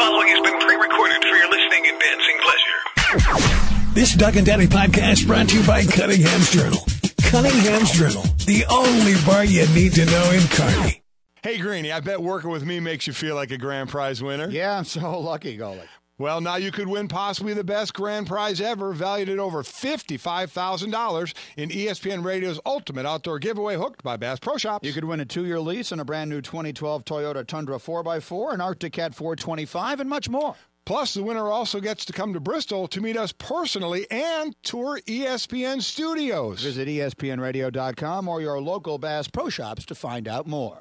following has been pre-recorded for your listening and dancing pleasure. This Doug and Daddy podcast brought to you by Cunningham's Journal. Cunningham's Journal, the only bar you need to know in Kearney. Hey, Greenie, I bet working with me makes you feel like a grand prize winner. Yeah, I'm so lucky, Golick. Well, now you could win possibly the best grand prize ever, valued at over $55,000 in ESPN Radio's Ultimate Outdoor Giveaway, hooked by Bass Pro Shops. You could win a 2-year lease on a brand new 2012 Toyota Tundra 4x4, an Arctic Cat 425, and much more. Plus, the winner also gets to come to Bristol to meet us personally and tour ESPN studios. Visit ESPNradio.com or your local Bass Pro Shops to find out more.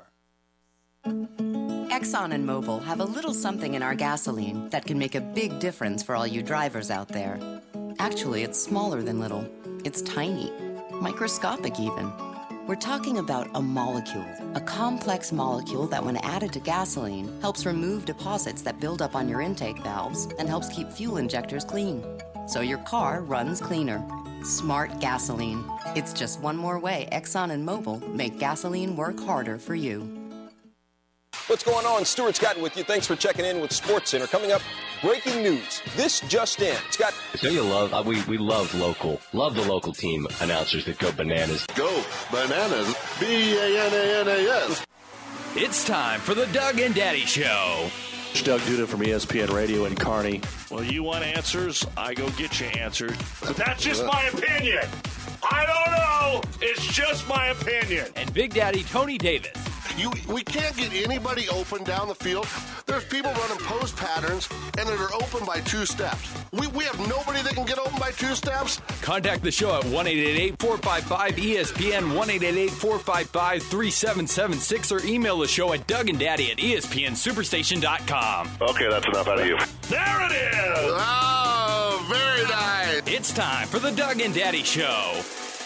Exxon and Mobil have a little something in our gasoline that can make a big difference for all you drivers out there. Actually, it's smaller than little. It's tiny, microscopic even. We're talking about a molecule, a complex molecule that when added to gasoline helps remove deposits that build up on your intake valves and helps keep fuel injectors clean. So your car runs cleaner. Smart gasoline. It's just one more way Exxon and Mobil make gasoline work harder for you. What's going on? Stuart Scott with you. Thanks for checking in with SportsCenter. Coming up, breaking news. This just in. Scott. Don't you love, we love local. Love the local team announcers that go bananas. Go bananas. B-A-N-A-N-A-S. It's time for the Doug and Daddy Show. It's Doug Duda from ESPN Radio in Kearney. Well, you want answers? I go get you answers. But that's just my opinion. I don't know. It's just my opinion. And Big Daddy Tony Davis. We can't get anybody open down the field. There's people running post patterns and that are open by 2 steps. We have nobody that can get open by 2 steps. Contact the show at 1-888-455-ESPN, 1-888-455-3776, or email the show at DougandDaddy@ESPNSuperstation.com. Okay, that's enough out of you. There it is! Oh, very nice. It's time for the Doug and Daddy Show.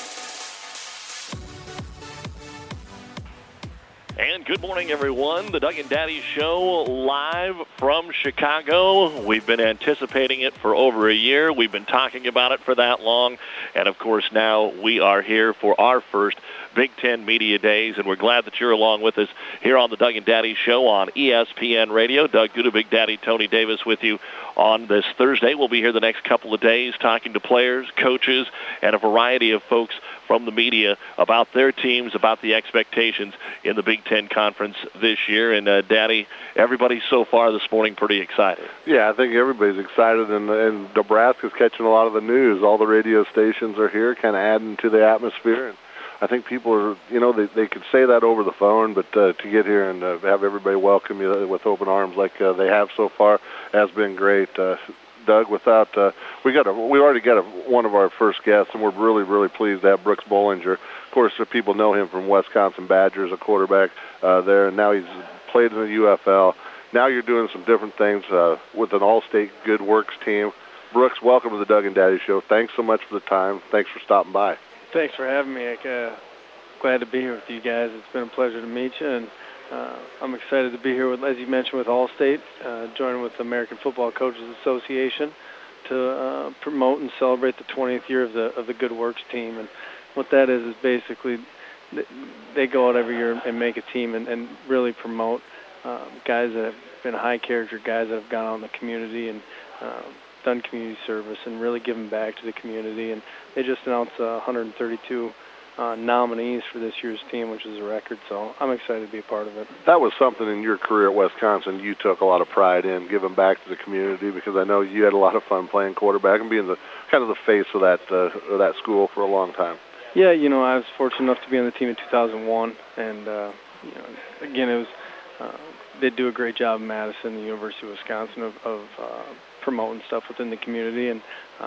And good morning, everyone. The Doug and Daddy Show live from Chicago. We've been anticipating it for over a year. We've been talking about it for that long. And, of course, now we are here for our first Big Ten Media Days, and we're glad that you're along with us here on the Doug and Daddy Show on ESPN Radio. Doug Duda, Big Daddy Tony Davis with you on this Thursday. We'll be here the next couple of days talking to players, coaches, and a variety of folks from the media about their teams, about the expectations in the Big Ten Conference this year. And, Daddy, everybody so far this morning pretty excited. Yeah, I think everybody's excited, and Nebraska's catching a lot of the news. All the radio stations are here, kind of adding to the atmosphere. And I think people are, they could say that over the phone, but to get here and have everybody welcome you with open arms like they have so far has been great. Doug, we already got one of our first guests, and we're really, really pleased to have Brooks Bollinger. Of course, people know him from Wisconsin Badgers, a quarterback there, and now he's played in the UFL. Now you're doing some different things with an all-state good works team. Brooks, welcome to the Doug and Daddy Show. Thanks so much for the time. Thanks for stopping by. Thanks for having me. Glad to be here with you guys. It's been a pleasure to meet you, and I'm excited to be here, with, as you mentioned, with Allstate, joining with the American Football Coaches Association to promote and celebrate the 20th year of the Good Works team. And what that is basically they go out every year and make a team and really promote guys that have been high character, guys that have gone out in the community and done community service and really given back to the community. And they just announced 132 nominees for this year's team, which is a record, so I'm excited to be a part of it. That was something in your career at Wisconsin you took a lot of pride in, giving back to the community, because I know you had a lot of fun playing quarterback and being the kind of the face of that school for a long time. Yeah, I was fortunate enough to be on the team in 2001, and again, it was they do a great job in Madison, the University of Wisconsin, of promoting stuff within the community, and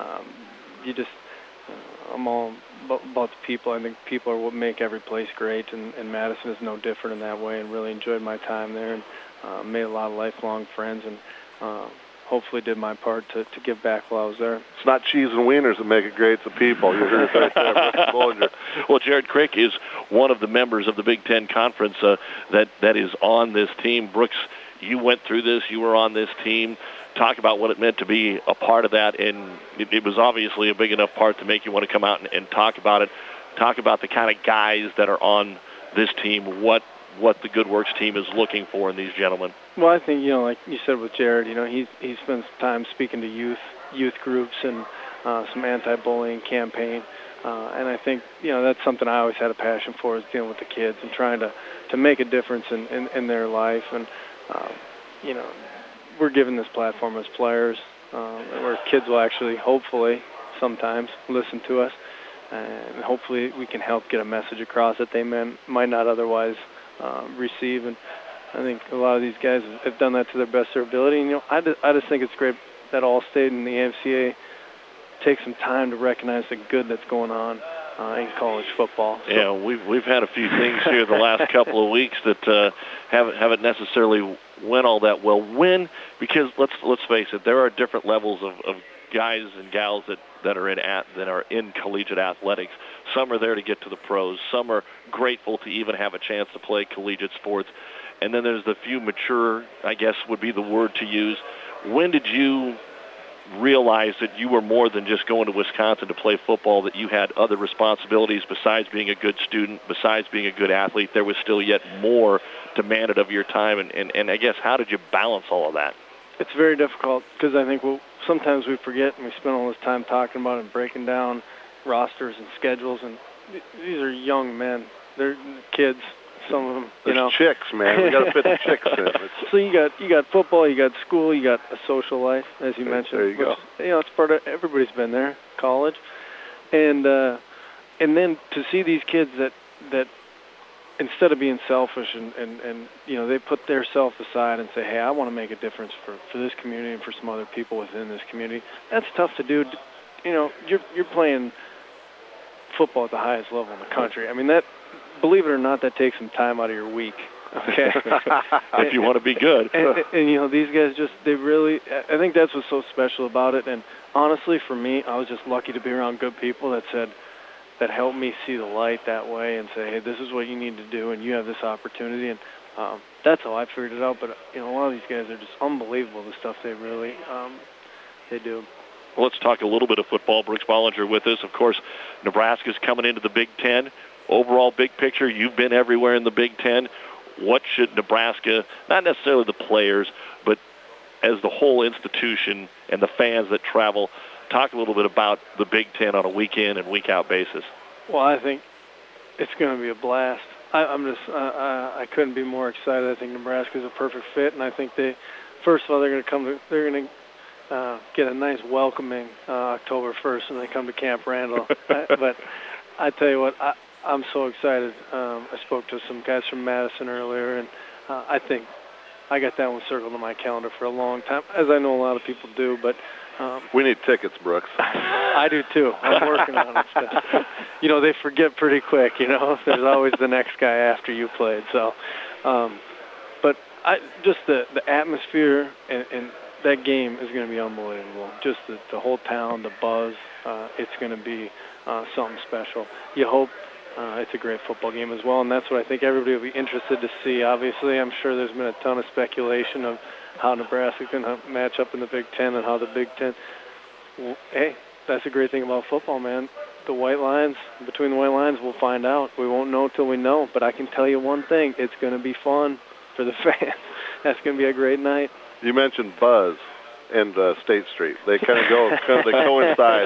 I'm all about the people. I think people are what make every place great, and Madison is no different in that way, and really enjoyed my time there and made a lot of lifelong friends, and hopefully did my part to give back while I was there. It's not cheese and wieners that make it great, it's the people. You heard it right there. Well, Jared Crick is one of the members of the Big Ten Conference that is on this team. Brooks, you went through this. You were on this team. Talk about what it meant to be a part of that, and it was obviously a big enough part to make you want to come out and talk about it. Talk about the kind of guys that are on this team, what what the Good Works team is looking for in these gentlemen? Well, I think, like you said with Jared, he spends time speaking to youth groups and some anti-bullying campaign. And I think, that's something I always had a passion for, is dealing with the kids and trying to make a difference in their life. And, we're given this platform as players where kids will actually, hopefully, sometimes listen to us. And hopefully we can help get a message across that they might not otherwise receive. And I think a lot of these guys have done that to their best of their ability. And, I just think it's great that Allstate and the AFCA take some time to recognize the good that's going on in college football. So. Yeah, we've had a few things here the last couple of weeks that haven't necessarily went all that well. Because let's face it, there are different levels of guys and gals that are in collegiate athletics. Some are there to get to the pros. Some are grateful to even have a chance to play collegiate sports. And then there's the few mature, I guess would be the word to use. When did you realize that you were more than just going to Wisconsin to play football, that you had other responsibilities besides being a good student, besides being a good athlete? There was still yet more demanded of your time, and I guess how did you balance all of that? It's very difficult because I think sometimes we forget, and we spend all this time talking about and breaking down rosters and schedules, and these are young men. They're kids. Some of them, There's chicks, man. We got to fit the chicks in. So you got football, you got school, you got a social life, as you mentioned. There you go. It's part of, everybody's been there, college, and then to see these kids that instead of being selfish and they put their self aside and say, hey, I want to make a difference for this community and for some other people within this community. That's tough to do. You're playing football at the highest level in the country. I mean, that. Believe it or not, that takes some time out of your week. Okay, if you want to be good. and these guys I think that's what's so special about it. And honestly, for me, I was just lucky to be around good people that helped me see the light that way and say, hey, this is what you need to do, and you have this opportunity. And that's how I figured it out. But a lot of these guys are just unbelievable. The stuff they really they do. Well, let's talk a little bit of football. Brooks Bollinger with us. Of course, Nebraska's coming into the Big Ten. Overall big picture, you've been everywhere in the Big Ten. What should Nebraska, not necessarily the players, but as the whole institution and the fans that travel, talk a little bit about the Big Ten on a week-in and week-out basis? Well, I think it's going to be a blast. I couldn't be more excited. I think Nebraska's a perfect fit, and I think first of all, they're going to get a nice welcoming October 1st when they come to Camp Randall. But I tell you what, I'm so excited. I spoke to some guys from Madison earlier, and I think I got that one circled on my calendar for a long time, as I know a lot of people do. But we need tickets, Brooks. I do too. I'm working on it stuff. They forget pretty quick. There's always the next guy after you played. So, but just the atmosphere and that game is going to be unbelievable. Just the whole town, the buzz. It's going to be something special. You hope. It's a great football game as well, and that's what I think everybody will be interested to see. Obviously, I'm sure there's been a ton of speculation of how Nebraska can match up in the Big Ten and how the Big Ten. Hey, that's a great thing about football, man. Between the white lines, we'll find out. We won't know till we know, but I can tell you one thing. It's going to be fun for the fans. That's going to be a great night. You mentioned buzz and State Street. They kind of they coincide.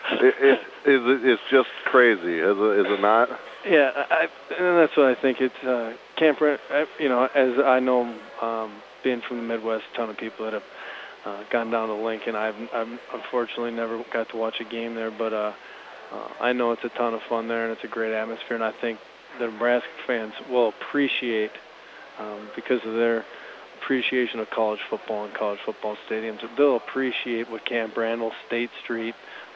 It's just crazy, is it not? Yeah, and that's what I think. It's Camp. As I know, being from the Midwest, a ton of people that have gone down to Lincoln. I've unfortunately never got to watch a game there, but I know it's a ton of fun there, and it's a great atmosphere. And I think the Nebraska fans will appreciate because of their appreciation of college football and college football stadiums. They'll appreciate what Camp Randall, State Street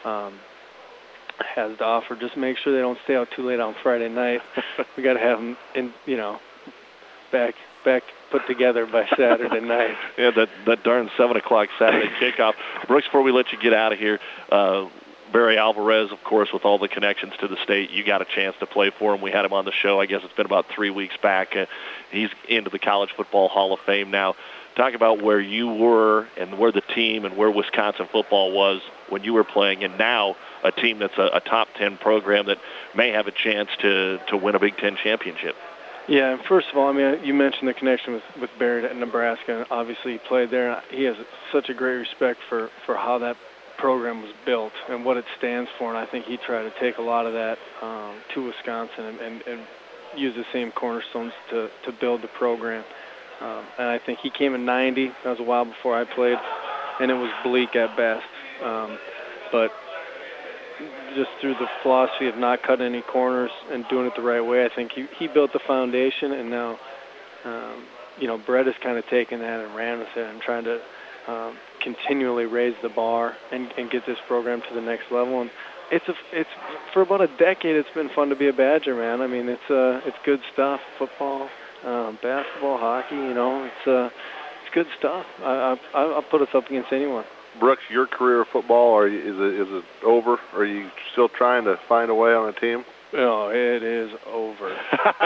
has to offer. Just make sure they don't stay out too late on Friday night. We got to have them back put together by Saturday night. Yeah, that darn 7 o'clock Saturday kickoff. Brooks, before we let you get out of here, Barry Alvarez, of course, with all the connections to the state, you got a chance to play for him. We had him on the show, I guess it's been about 3 weeks back. He's into the College Football Hall of Fame now. Talk about where you were and where the team and where Wisconsin football was when you were playing, and now a team that's a top 10 program that may have a chance to win a Big Ten championship. Yeah, first of all, I mean, you mentioned the connection with Barrett at Nebraska, and obviously he played there. He has such a great respect for how that program was built and what it stands for, and I think he tried to take a lot of that to Wisconsin and use the same cornerstones to build the program. And I think he came in 90. That was a while before I played, and it was bleak at best. But just through the philosophy of not cutting any corners and doing it the right way, I think he built the foundation, and now, Brett has kind of taken that and ran with it and trying to continually raise the bar and get this program to the next level. And it's for about a decade, it's been fun to be a Badger, man. I mean, it's good stuff. Football, basketball, hockey, it's good stuff. I'll put us up against anyone. Brooks, your career of football, is it over? Are you still trying to find a way on a team? No, it is over.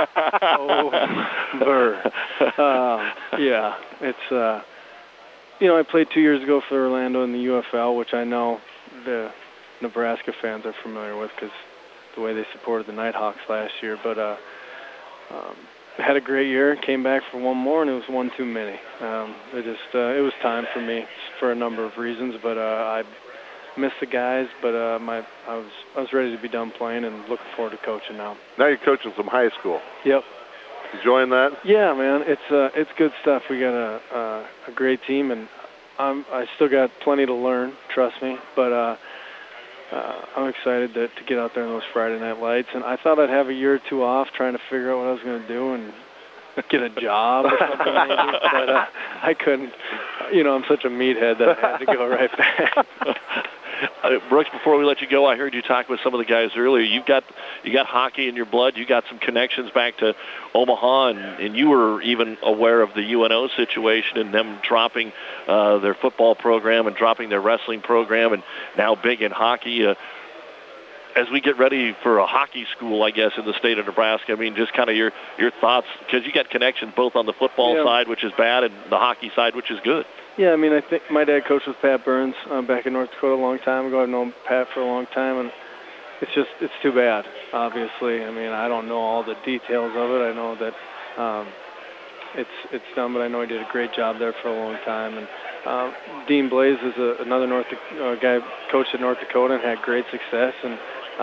Over. Yeah, it's. I played 2 years ago for Orlando in the UFL, which I know the Nebraska fans are familiar with because the way they supported the Nighthawks last year. But had a great year, came back for one more, and it was one too many. It was time for me for a number of reasons, but I missed the guys, but I was ready to be done playing and looking forward to coaching now. Now you're coaching some high school. Yep. Enjoying that? Yeah, man, it's good stuff. We got a great team, and I still got plenty to learn, trust me, but I'm excited to get out there on those Friday night lights. And I thought I'd have a year or two off trying to figure out what I was going to do and get a job or something maybe, but I couldn't. I'm such a meathead that I had to go right back. Brooks, before we let you go, I heard you talk with some of the guys earlier. You got hockey in your blood. You got some connections back to Omaha, and you were even aware of the UNO situation and them dropping their football program and dropping their wrestling program, and now big in hockey. As we get ready for a hockey school, I guess, in the state of Nebraska, I mean, just kind of your thoughts, because you got connections both on the football side, which is bad, and the hockey side, which is good. Yeah, I mean, I think my dad coached with Pat Burns back in North Dakota a long time ago. I've known Pat for a long time, and it's too bad, obviously. I mean, I don't know all the details of it. I know that it's done, but I know he did a great job there for a long time. And Dean Blaze is another guy coached at North Dakota and had great success, and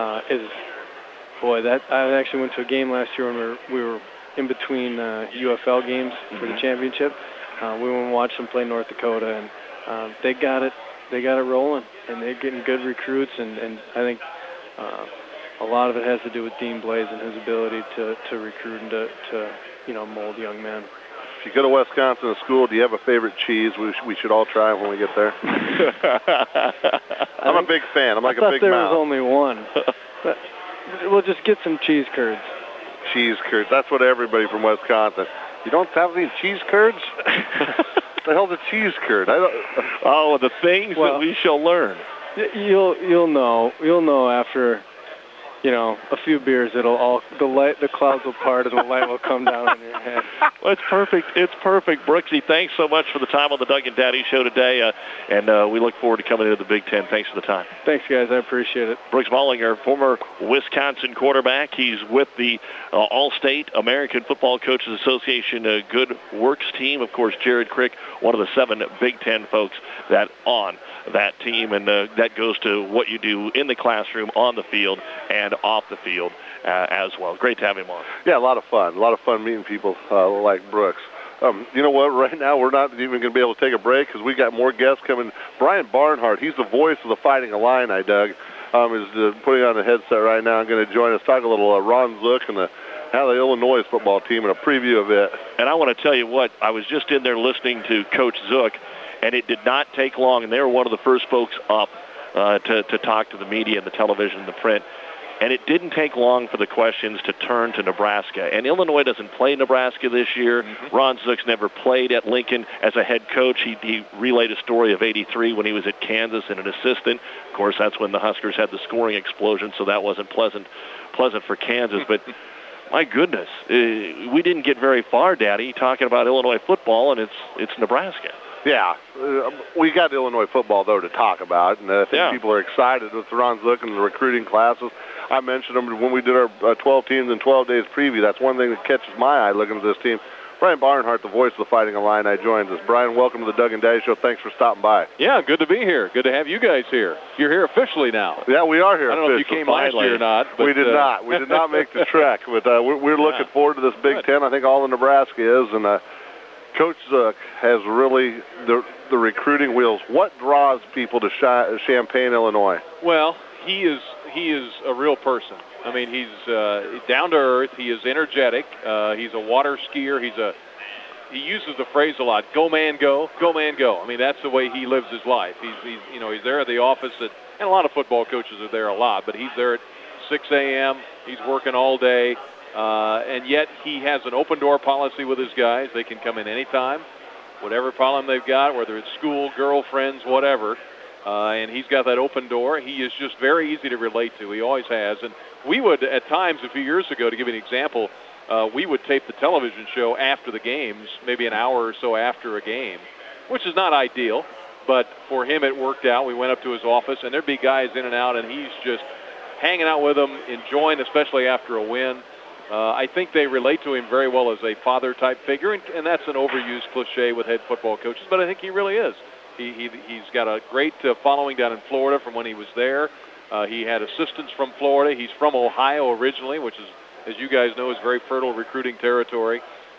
I actually went to a game last year when we were in between UFL games for the championship. We went and watched them play North Dakota, and they got it rolling, and they're getting good recruits, and I think a lot of it has to do with Dean Blaze and his ability to recruit and to mold young men. If you go to Wisconsin to school, do you have a favorite cheese we should all try when we get there? I'm a big fan. I'm like a big mouth. I thought there was only one. We'll just get some cheese curds. Cheese curds. That's what everybody from Wisconsin. You don't have any cheese curds? What the hell's a cheese curd? The things that we shall learn. You'll know after a few beers. The clouds will part and the light will come down on your head. Well, it's perfect. It's perfect. Brooksy, thanks so much for the time on the Doug and Daddy Show today, and we look forward to coming into the Big Ten. Thanks for the time. Thanks, guys. I appreciate it. Brooks Bollinger, former Wisconsin quarterback. He's with the All-State American Football Coaches Association Good Works team. Of course, Jared Crick, one of the 7 Big Ten folks that on that team, and that goes to what you do in the classroom, on the field, and off the field as well. Great to have him on. Yeah, a lot of fun. A lot of fun meeting people like Brooks. You know what? Right now, we're not even going to be able to take a break because we got more guests coming. Brian Barnhart, he's the voice of the Fighting Illini, Doug, is putting on the headset right now. I'm going to join us, talk a little Ron Zook and how the Illinois football team and a preview of it. And I want to tell you what, I was just in there listening to Coach Zook, and it did not take long, and they were one of the first folks up to talk to the media and the television and the print. And it didn't take long for the questions to turn to Nebraska. And Illinois doesn't play Nebraska this year. Mm-hmm. Ron Zook's never played at Lincoln as a head coach. He relayed a story of '83 when he was at Kansas and an assistant. Of course, that's when the Huskers had the scoring explosion, so that wasn't pleasant for Kansas. But my goodness, we didn't get very far, Daddy, talking about Illinois football, and it's Nebraska. Yeah, we got Illinois football, though, to talk about, and I think people are excited with Ron Zook and the recruiting classes. I mentioned them when we did our 12 teams in 12 days preview. That's one thing that catches my eye looking at this team. Brian Barnhart, the voice of the Fighting Illini, joins us. Brian, welcome to the Doug and Daddy Show. Thanks for stopping by. Yeah, good to be here. Good to have you guys here. You're here officially now. Yeah, we are here. I don't know if you came last year or not. But, we did not. We did not make the trek. But we're looking forward to this Big Ten. I think all of Nebraska is. And Coach Zook has really the recruiting wheels. What draws people to Champaign, Illinois? Well, he is a real person. I mean, he's down to earth. He is energetic. He's a water skier. He uses the phrase a lot: "Go man, go! Go man, go!" I mean, that's the way he lives his life. He's there at the office and a lot of football coaches are there a lot, but he's there at 6 a.m. He's working all day, and yet he has an open door policy with his guys. They can come in anytime, whatever problem they've got, whether it's school, girlfriends, whatever. And he's got that open door. He is just very easy to relate to. He always has. And we would, at times, a few years ago, to give you an example, we would tape the television show after the games, maybe an hour or so after a game, which is not ideal. But for him, it worked out. We went up to his office, and there'd be guys in and out, and he's just hanging out with them, enjoying, especially after a win. I think they relate to him very well as a father-type figure, and that's an overused cliche with head football coaches, but I think he really is. He's got a great following down in Florida from when he was there. He had assistants from Florida. He's from Ohio originally, which is, as you guys know, is very fertile recruiting territory.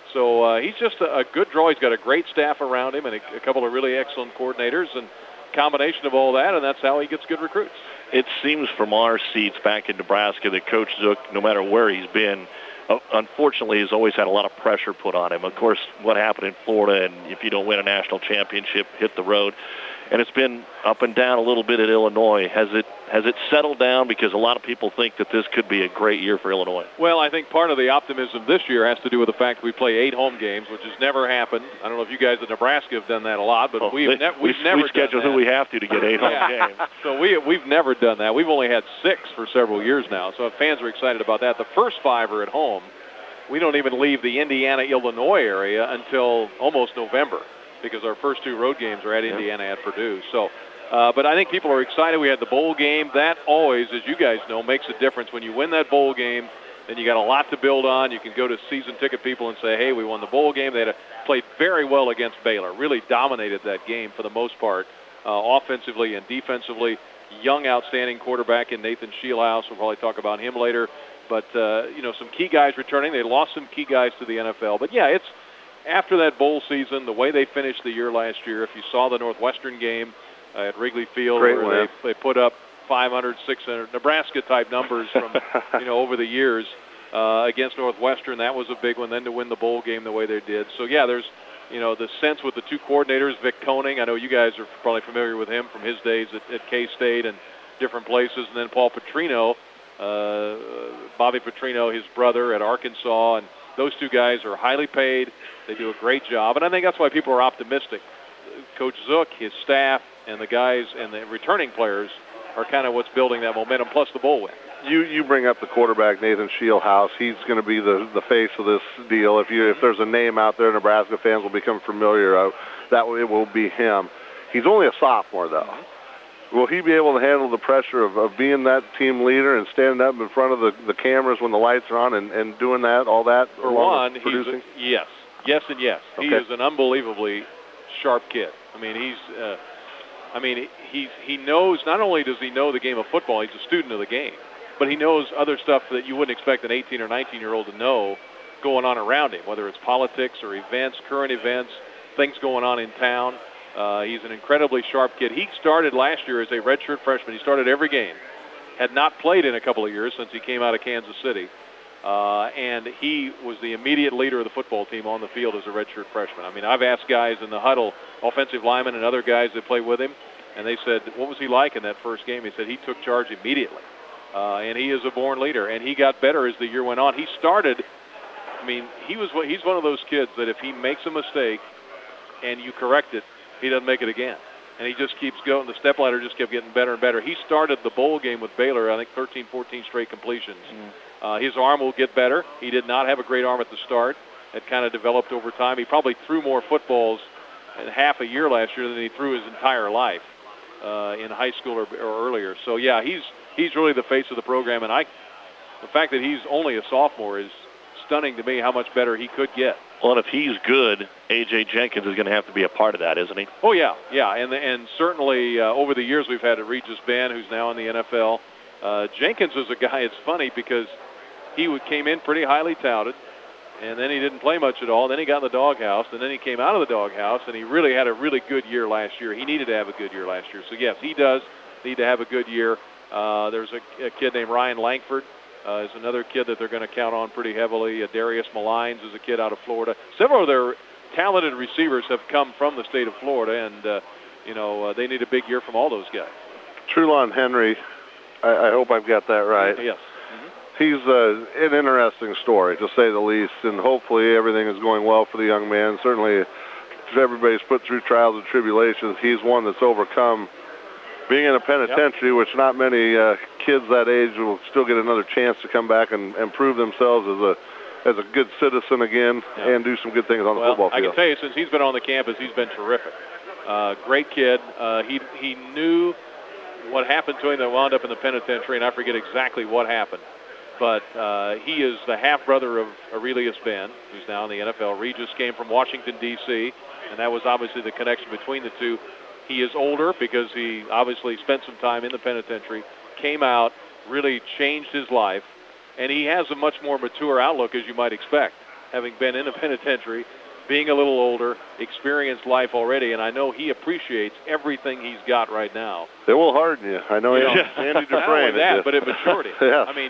So he's just a good draw. He's got a great staff around him and a couple of really excellent coordinators, and combination of all that, and that's how he gets good recruits. It seems from our seats back in Nebraska that Coach Zook, no matter where he's been, unfortunately has always had a lot of pressure put on him. Of course, what happened in Florida, and if you don't win a national championship, hit the road. And it's been up and down a little bit at Illinois. Has it settled down? Because a lot of people think that this could be a great year for Illinois. Well, I think part of the optimism this year has to do with the fact that we play 8 home games, which has never happened. I don't know if you guys at Nebraska have done that a lot, but we've never we schedule done who we have to get 8 home games. So we've never done that. We've only had 6 for several years now. So fans are excited about that. The first 5 are at home. We don't even leave the Indiana-Illinois area until almost November, because our first 2 road games are at Indiana, at Purdue. So, but I think people are excited. We had the bowl game. That always, as you guys know, makes a difference. When you win that bowl game, then you got a lot to build on. You can go to season ticket people and say, hey, we won the bowl game. They had played very well against Baylor, really dominated that game for the most part, offensively and defensively. Young, outstanding quarterback in Nathan Scheelhaus. We'll probably talk about him later. But, some key guys returning. They lost some key guys to the NFL. But, yeah, it's after that bowl season, the way they finished the year last year, if you saw the Northwestern game at Wrigley Field, where they put up 500, 600 Nebraska-type numbers from, over the years against Northwestern, that was a big one. Then to win the bowl game the way they did. So, yeah, there's, the sense with the 2 coordinators, Vic Koenig. I know you guys are probably familiar with him from his days at K-State and different places. And then Paul Petrino, Bobby Petrino, his brother at Arkansas, and those 2 guys are highly paid. They do a great job, and I think that's why people are optimistic. Coach Zook, his staff, and the guys and the returning players are kind of what's building that momentum, plus the bowl win. You bring up the quarterback, Nathan Scheelhaus. He's going to be the face of this deal. If there's a name out there, Nebraska fans will become familiar. That it will be him. He's only a sophomore, though. Will he be able to handle the pressure of being that team leader and standing up in front of the cameras when the lights are on and doing all that? For one, yes. Yes and yes. Okay. He is an unbelievably sharp kid. I mean, he knows, not only does he know the game of football, he's a student of the game, but he knows other stuff that you wouldn't expect an 18 or 19-year-old to know going on around him, whether it's politics or events, current events, things going on in town. He's an incredibly sharp kid. He started last year as a redshirt freshman. He started every game. Had not played in a couple of years since he came out of Kansas City. And he was the immediate leader of the football team on the field as a redshirt freshman. I mean, I've asked guys in the huddle, offensive linemen and other guys that play with him, and they said, what was he like in that first game? He said he took charge immediately. And he is a born leader. And he got better as the year went on. He started, he's one of those kids that if he makes a mistake and you correct it, he doesn't make it again. And he just keeps going. The stepladder just kept getting better and better. He started the bowl game with Baylor, I think 13, 14 straight completions. His arm will get better. He did not have a great arm at the start. It kind of developed over time. He probably threw more footballs in half a year last year than he threw his entire life in high school or earlier. So, yeah, he's really the face of the program. And the fact that he's only a sophomore is stunning to me how much better he could get. Well, and if he's good, A.J. Jenkins is going to have to be a part of that, isn't he? Oh, yeah. And certainly over the years we've had Regis Ben, who's now in the NFL. Jenkins is a guy, it's funny because he came in pretty highly touted, and then he didn't play much at all. Then he got in the doghouse, and then he came out of the doghouse, and he really had a really good year last year. He needed to have a good year last year. So, yes, he does need to have a good year. There's a kid named Ryan Langford. Is another kid that they're going to count on pretty heavily. Darius Malines is a kid out of Florida. Several of their talented receivers have come from the state of Florida, and, they need a big year from all those guys. Trulon Henry, I hope I've got that right. Yes. He's an interesting story, to say the least, and hopefully everything is going well for the young man. Certainly, if everybody's put through trials and tribulations, he's one that's overcome being in a penitentiary, which not many kids that age will still get another chance to come back and prove themselves as a good citizen again and do some good things on the football field. I can tell you, since he's been on the campus, he's been terrific. Great kid. He knew what happened to him that wound up in the penitentiary, and I forget exactly what happened. But he is the half-brother of Aurelius Ben, who's now in the NFL. Regis came from Washington, D.C., and that was obviously the connection between the two. He is older because he obviously spent some time in the penitentiary, came out, really changed his life, and he has a much more mature outlook, as you might expect, having been in a penitentiary, being a little older, experienced life already, and I know he appreciates everything he's got right now. It will harden you. I know Andy Dufresne. Not only that, but at maturity. Yeah. I mean,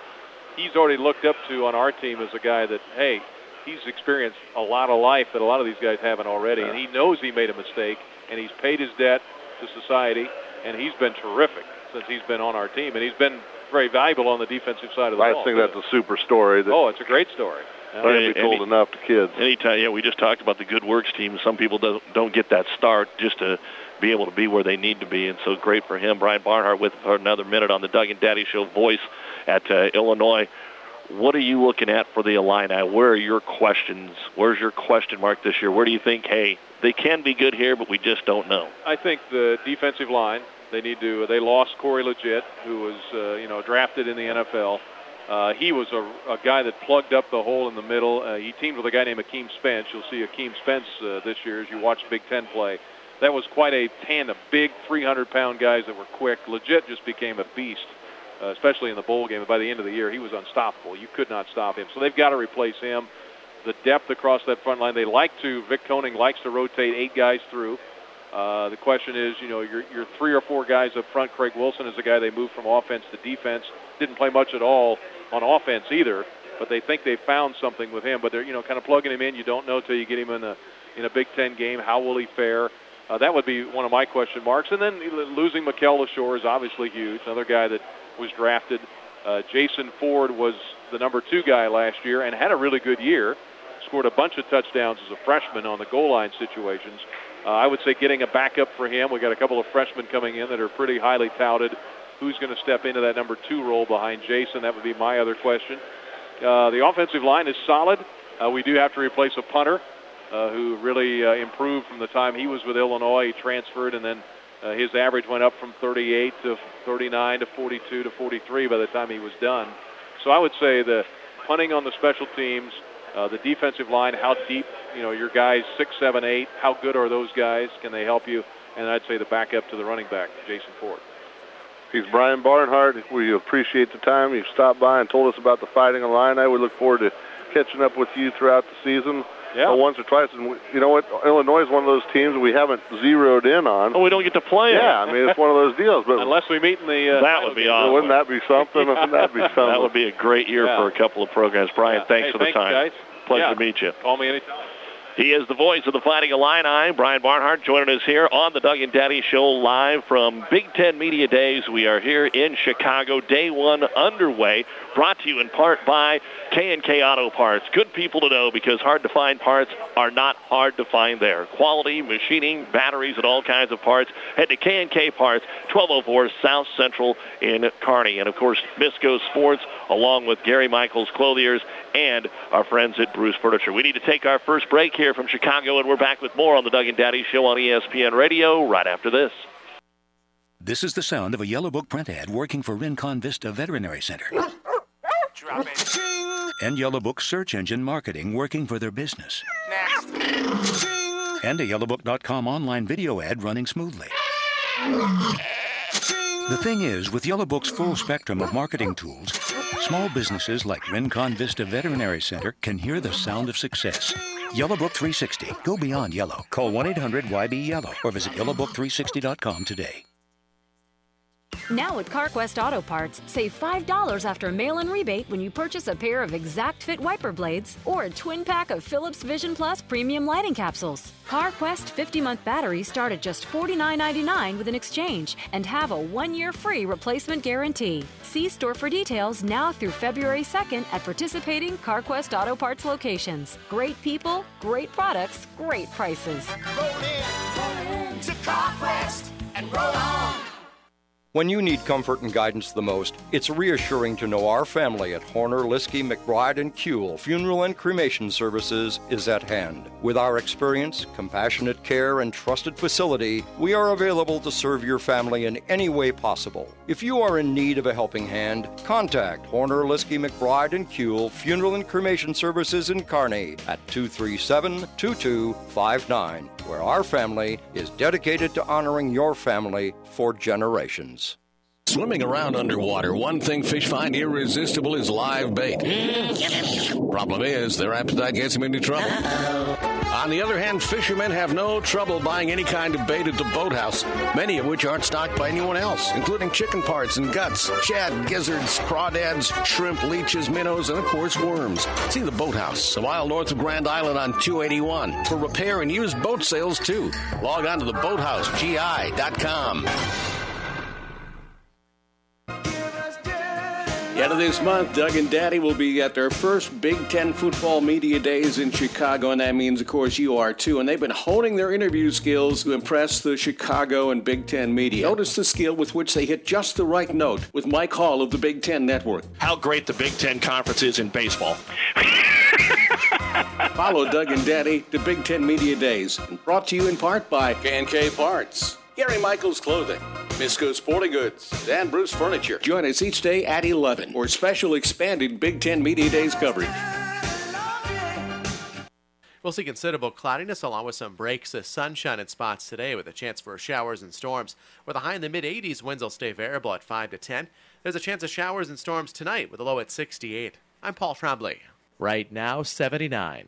he's already looked up to on our team as a guy that, hey, he's experienced a lot of life that a lot of these guys haven't already, and he knows he made a mistake, and he's paid his debt to society, and he's been terrific since he's been on our team, and he's been very valuable on the defensive side of the ball. I think that's a super story. It's a great story. Can't be told enough to kids. Anytime, we just talked about the Good Works team. Some people don't get that start just to be able to be where they need to be, and so great for him. Brian Barnhart with another minute on the Doug and Daddy Show voice at Illinois. What are you looking at for the Illini? Where are your questions? Where's your question mark this year? Where do you think, hey, they can be good here, but we just don't know? I think the defensive line, they lost Corey Legit, who was, drafted in the NFL. He was a guy that plugged up the hole in the middle. He teamed with a guy named Akeem Spence. You'll see Akeem Spence this year as you watch Big Ten play. That was quite a tandem, big 300-pound guys that were quick. Legit just became a beast, especially in the bowl game. By the end of the year, he was unstoppable. You could not stop him. So they've got to replace him. The depth across that front line, Vic Koenig likes to rotate 8 guys through. The question is, your 3 or 4 guys up front. Craig Wilson is a guy they moved from offense to defense. Didn't play much at all on offense either, but they think they found something with him. But they're, kind of plugging him in. You don't know till you get him in a Big Ten game. How will he fare? That would be one of my question marks. And then losing Mikel Leshore is obviously huge. Another guy that was drafted. Jason Ford was the number 2 guy last year and had a really good year. Scored a bunch of touchdowns as a freshman on the goal line situations. I would say getting a backup for him. We got a couple of freshmen coming in that are pretty highly touted. Who's going to step into that number 2 role behind Jason? That would be my other question. The offensive line is solid. We do have to replace a punter who really improved from the time he was with Illinois. He transferred, and then his average went up from 38 to 39 to 42 to 43 by the time he was done. So I would say the punting on the special teams, the defensive line, how deep, your guys 6, 7, 8, how good are those guys? Can they help you? And I'd say the backup to the running back, Jason Ford. He's Brian Barnhart. We appreciate the time. You've stopped by and told us about the Fighting Illini. We look forward to catching up with you throughout the season. Yeah. Once or twice. And you know what? Illinois is one of those teams we haven't zeroed in on. Oh, we don't get to play it. Yeah, I mean, it's one of those deals. But unless we meet in the... that would be awesome. Wouldn't that be something? Wouldn't that be something? That would be a great year for a couple of programs. Brian, thanks for the time. Guys. Pleasure to meet you. Call me anytime. He is the voice of the Fighting Illini. Brian Barnhart joining us here on the Doug and Daddy Show live from Big Ten Media Days. We are here in Chicago. Day 1 underway. Brought to you in part by K&K Auto Parts. Good people to know because hard-to-find parts are not hard to find there. Quality, machining, batteries, and all kinds of parts. Head to K&K Parts, 1204 South Central in Kearney. And, of course, Bisco Sports, along with Gary Michaels Clothiers and our friends at Bruce Furniture. We need to take our first break here from Chicago, and we're back with more on the Doug and Daddy Show on ESPN Radio right after this. This is the sound of a Yellow Book print ad working for Rincon Vista Veterinary Center. Drop it. And Yellow Book search engine marketing working for their business. Next. And a yellowbook.com online video ad running smoothly. The thing is, with Yellow Book's full spectrum of marketing tools, small businesses like Rincon Vista Veterinary Center can hear the sound of success. Yellow Book 360. Go beyond yellow. Call 1-800-YB-YELLOW or visit yellowbook360.com today. Now at CarQuest Auto Parts, save $5 after mail-in rebate when you purchase a pair of Exact Fit wiper blades or a twin pack of Philips Vision Plus premium lighting capsules. CarQuest 50-month batteries start at just $49.99 with an exchange and have a 1-year free replacement guarantee. See store for details now through February 2nd at participating CarQuest Auto Parts locations. Great people, great products, great prices. Roll in to CarQuest and roll on. When you need comfort and guidance the most, it's reassuring to know our family at Horner, Liskey, McBride, and Kuehl Funeral and Cremation Services is at hand. With our experience, compassionate care, and trusted facility, we are available to serve your family in any way possible. If you are in need of a helping hand, contact Horner, Liskey, McBride, and Kuehl Funeral and Cremation Services in Kearney at 237-2259, where our family is dedicated to honoring your family for generations. Swimming around underwater, one thing fish find irresistible is live bait. Problem is, their appetite gets them into trouble. On the other hand, fishermen have no trouble buying any kind of bait at the boathouse, many of which aren't stocked by anyone else, including chicken parts and guts, shad, gizzards, crawdads, shrimp, leeches, minnows, and of course worms. See the Boathouse, a mile north of Grand Island on 281, for repair and used boat sales too. Log on to theboathousegi.com. End of this month, Doug and Daddy will be at their first Big Ten Football Media Days in Chicago, and that means, of course, you are too. And they've been honing their interview skills to impress the Chicago and Big Ten media. Notice the skill with which they hit just the right note with Mike Hall of the Big Ten Network. How great the Big Ten Conference is in baseball. Follow Doug and Daddy to Big Ten Media Days, and brought to you in part by K&K Parts, Gary Michaels Clothing, Misco Sporting Goods, and Bruce Furniture. Join us each day at 11 for special expanded Big Ten Media Days coverage. We'll see considerable cloudiness along with some breaks of sunshine in spots today with a chance for showers and storms. With a high in the mid-80s, winds will stay variable at 5 to 10. There's a chance of showers and storms tonight with a low at 68. I'm Paul Tremblay. Right now, 79.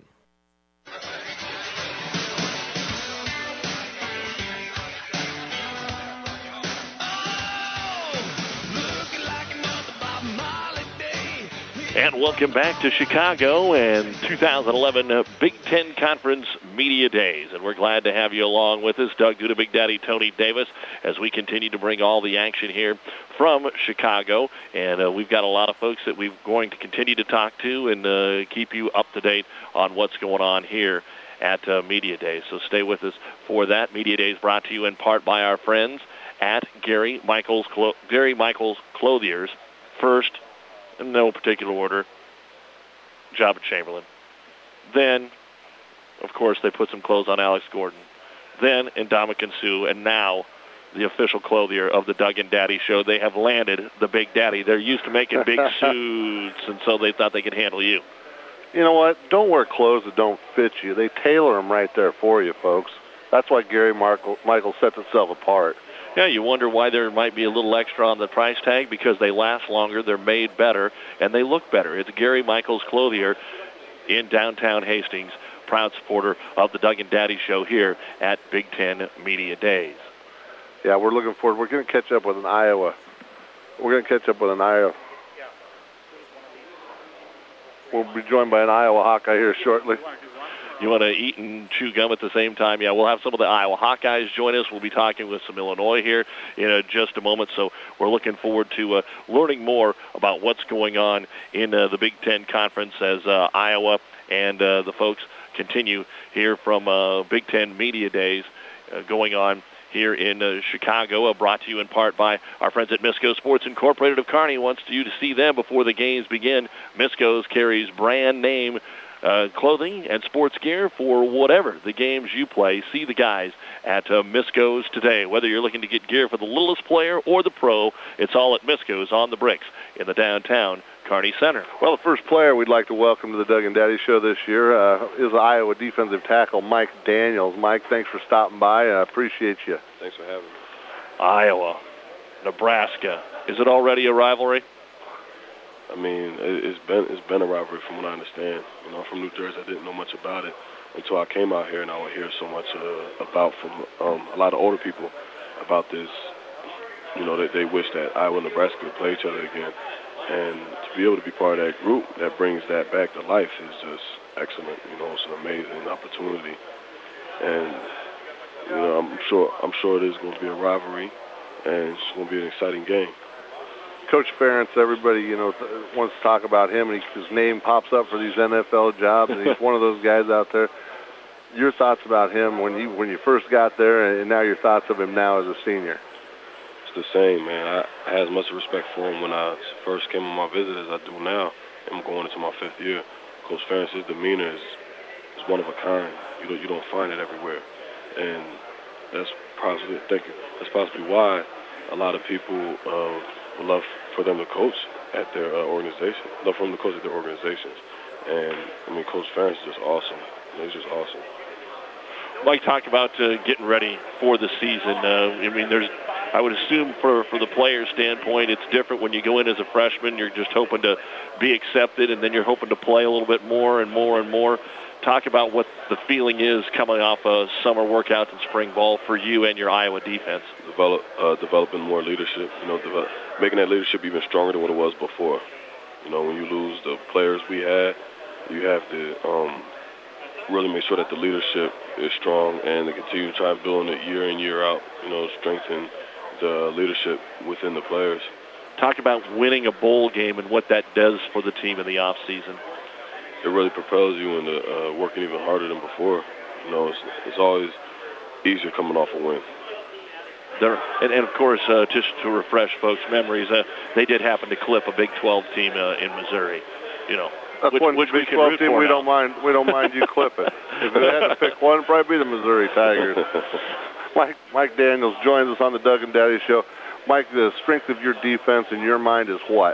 And welcome back to Chicago and 2011 Big Ten Conference Media Days. And we're glad to have you along with us, Doug Duda, Big Daddy Tony Davis, as we continue to bring all the action here from Chicago. And we've got a lot of folks that we're going to continue to talk to and keep you up to date on what's going on here at Media Days. So stay with us for that. Media Days brought to you in part by our friends at Gary Michaels Clothiers. First, in no particular order, Job at Chamberlain. Then, of course, they put some clothes on Alex Gordon. Then, Ndamukong Suh, and now the official clothier of the Doug and Daddy Show. They have landed the Big Daddy. They're used to making big suits, and so they thought they could handle you. You know what? Don't wear clothes that don't fit you. They tailor them right there for you, folks. That's why Gary Michael sets itself apart. Yeah, you wonder why there might be a little extra on the price tag, because they last longer, they're made better, and they look better. It's Gary Michaels Clothier in downtown Hastings, proud supporter of the Doug and Daddy Show here at Big Ten Media Days. Yeah, we're looking forward. We're going to catch up with an Iowa. We'll be joined by an Iowa Hawkeye here shortly. You want to eat and chew gum at the same time? Yeah, we'll have some of the Iowa Hawkeyes join us. We'll be talking with some Illinois here in just a moment. So we're looking forward to learning more about what's going on in the Big Ten Conference as Iowa and the folks continue here from Big Ten Media Days going on here in Chicago, brought to you in part by our friends at Misco Sports Incorporated of Kearney. Wants you to see them before the games begin. Misco's carries brand name clothing and sports gear for whatever the games you play. See the guys at Misco's today. Whether you're looking to get gear for the littlest player or the pro, it's all at Misco's on the bricks in the downtown Kearney Center. Well, the first player we'd like to welcome to the Doug and Daddy Show this year is Iowa defensive tackle Mike Daniels. Mike, thanks for stopping by. I appreciate you. Thanks for having me. Iowa, Nebraska. Is it already a rivalry? I mean, it's been a rivalry from what I understand. You know, from New Jersey, I didn't know much about it until I came out here, and I would hear so much about from a lot of older people about this. You know, that they wish that Iowa and Nebraska would play each other again. And to be able to be part of that group that brings that back to life is just excellent. You know, it's an amazing opportunity. And, you know, I'm sure it is going to be a rivalry, and it's going to be an exciting game. Coach Ferentz, everybody, you know, wants to talk about him, and his name pops up for these NFL jobs, and he's one of those guys out there. Your thoughts about him when you first got there, and now your thoughts of him now as a senior? It's the same, man. I had as much respect for him when I first came on my visit as I do now. I'm going into my 5th year. Coach Ferentz's demeanor is one of a kind. You don't find it everywhere, and that's possibly why a lot of people would love for them to coach at their organization. Love for them to coach at their organizations. And I mean, Coach Ferentz is just awesome. He's just awesome. Mike talked about getting ready for the season. I mean, I would assume for the player's standpoint, it's different when you go in as a freshman. You're just hoping to be accepted, and then you're hoping to play a little bit more and more and more. Talk about what the feeling is coming off of summer workouts and spring ball for you and your Iowa defense. Developing more leadership, you know, making that leadership even stronger than what it was before. You know, when you lose the players we had, you have to really make sure that the leadership is strong and to continue to try and build it year in, year out, you know, strengthen the leadership within the players. Talk about winning a bowl game and what that does for the team in the off season. It really propels you into working even harder than before. You know, it's always easier coming off a win. And of course, just to refresh folks' memories, they did happen to clip a Big 12 team in Missouri. You know, that's one Big 12 team we don't mind you clipping. If they had to pick one, it'd probably be the Missouri Tigers. Mike Daniels joins us on the Doug and Daddy Show. Mike, the strength of your defense in your mind is what?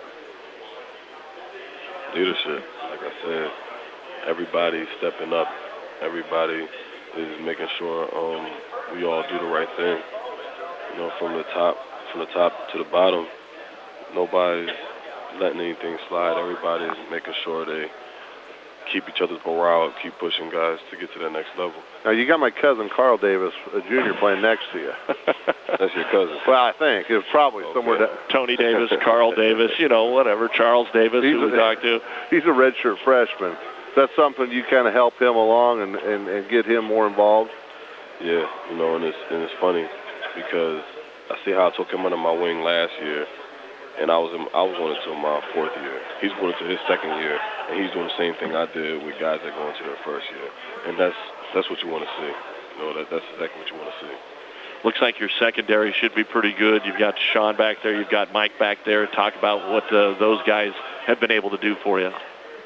Leadership. Like I said, everybody's stepping up. Everybody is making sure we all do the right thing. You know, from the top to the bottom, nobody's letting anything slide. Everybody's making sure they keep each other's morale, keep pushing guys to get to that next level. Now, you got my cousin Carl Davis, a junior, playing next to you. That's your cousin. Well, I think. It's probably somewhere down. Tony Davis, Carl Davis, you know, whatever. Charles Davis, who we talked to. He's a redshirt freshman. That's something you kind of help him along and get him more involved? Yeah, you know, and it's funny because I see how I took him under my wing last year, and I was going into my 4th year. He's going into his 2nd year, and he's doing the same thing I did with guys that go into their 1st year. And that's what you want to see. You know, that's exactly what you want to see. Looks like your secondary should be pretty good. You've got Sean back there. You've got Mike back there. Talk about what those guys have been able to do for you.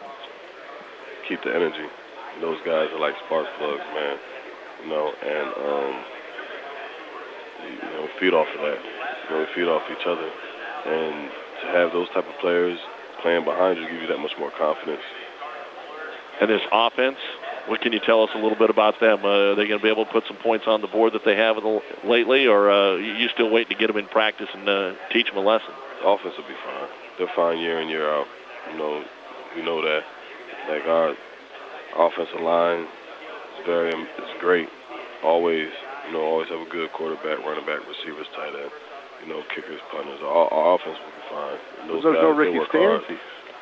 Keep the energy. Those guys are like spark plugs, man. You know, and you know, feed off of that. You know, we feed off each other, and to have those type of players playing behind you give you that much more confidence. And this offense, what can you tell us a little bit about them? Are they going to be able to put some points on the board that they have lately, or you still waiting to get them in practice and teach them a lesson? The offense will be fine. They're fine year in, year out. You know, we know that. Like our offensive line is great. Always have a good quarterback, running back, receivers, tight end. You know, kickers, punters. Our offense will be fine. There's no Ricky Stancy.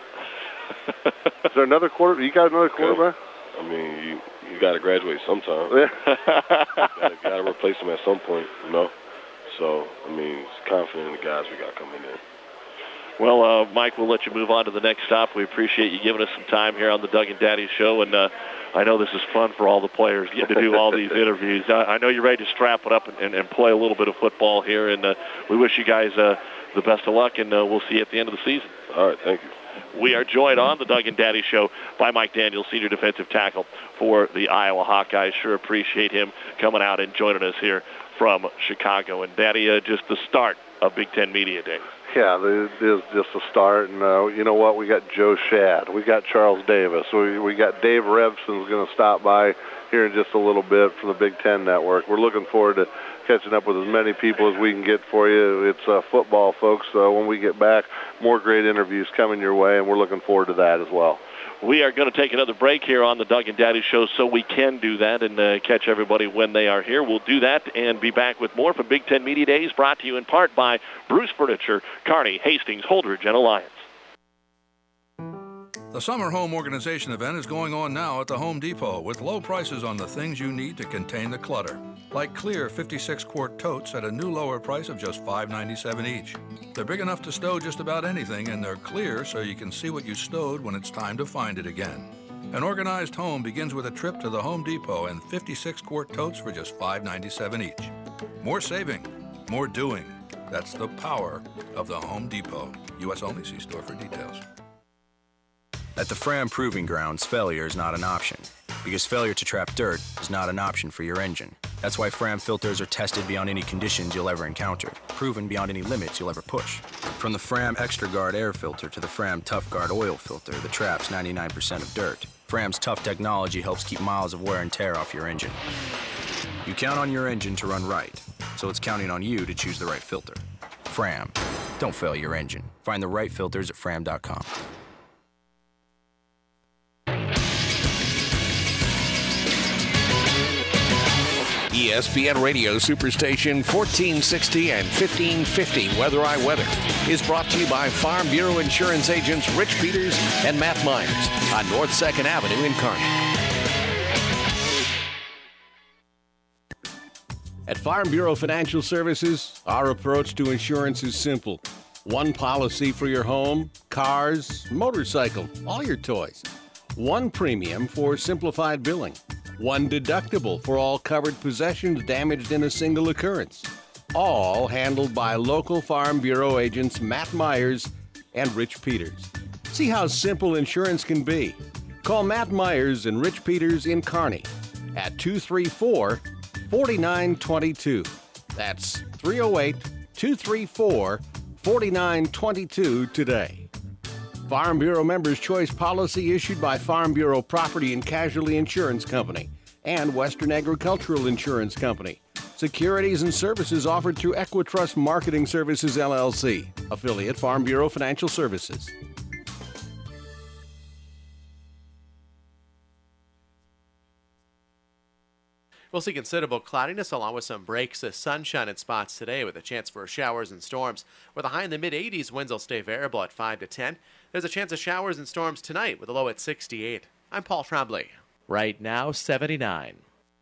Is there another quarter? You got another quarterback? I mean, you got to graduate sometime. Yeah. you got to replace them at some point, you know. So, I mean, confident in the guys we got coming in. Well, Mike, we'll let you move on to the next stop. We appreciate you giving us some time here on the Doug and Daddy Show, and I know this is fun for all the players, getting to do all these interviews. I know you're ready to strap it up and play a little bit of football here, and we wish you guys the best of luck, and we'll see you at the end of the season. All right, thank you. We are joined on the Doug and Daddy Show by Mike Daniels, senior defensive tackle for the Iowa Hawkeyes. Sure appreciate him coming out and joining us here from Chicago. And Daddy, just the start of Big Ten Media Day. Yeah, it is just a start, and you know what? We got Joe Shad, we got Charles Davis, we got Dave Revson's going to stop by here in just a little bit from the Big Ten Network. We're looking forward to catching up with as many people as we can get for you. It's football, folks. When we get back, more great interviews coming your way, and we're looking forward to that as well. We are going to take another break here on the Doug and Daddy Show so we can do that and catch everybody when they are here. We'll do that and be back with more from Big Ten Media Days, brought to you in part by Bruce Furniture, Kearney, Hastings, Holdridge, and Alliance. The Summer Home Organization event is going on now at the Home Depot with low prices on the things you need to contain the clutter. Like clear 56-quart totes at a new lower price of just $5.97 each. They're big enough to stow just about anything, and they're clear so you can see what you stowed when it's time to find it again. An organized home begins with a trip to the Home Depot and 56-quart totes for just $5.97 each. More saving, more doing. That's the power of the Home Depot. U.S. only. See store for details. At the Fram Proving Grounds, failure is not an option, because failure to trap dirt is not an option for your engine. That's why Fram filters are tested beyond any conditions you'll ever encounter, proven beyond any limits you'll ever push. From the Fram Extra Guard air filter to the Fram Tough Guard oil filter that traps 99% of dirt, Fram's tough technology helps keep miles of wear and tear off your engine. You count on your engine to run right, so it's counting on you to choose the right filter. Fram. Don't fail your engine. Find the right filters at fram.com. ESPN Radio Superstation 1460 and 1550 Weather I Weather is brought to you by Farm Bureau Insurance agents Rich Peters and Matt Myers on North 2nd Avenue in Kearney. At Farm Bureau Financial Services, our approach to insurance is simple. One policy for your home, cars, motorcycle, all your toys. One premium for simplified billing. One deductible for all covered possessions damaged in a single occurrence. All handled by local Farm Bureau agents Matt Myers and Rich Peters. See how simple insurance can be. Call Matt Myers and Rich Peters in Kearney at 234-4922. That's 308-234-4922 today. Farm Bureau Members' Choice policy issued by Farm Bureau Property and Casualty Insurance Company and Western Agricultural Insurance Company. Securities and services offered through Equitrust Marketing Services, LLC, affiliate Farm Bureau Financial Services. We'll see considerable cloudiness along with some breaks of sunshine in spots today with a chance for showers and storms. With a high in the mid-80s, winds will stay variable at 5 to 10. There's a chance of showers and storms tonight with a low at 68. I'm Paul Tremblay. Right now, 79.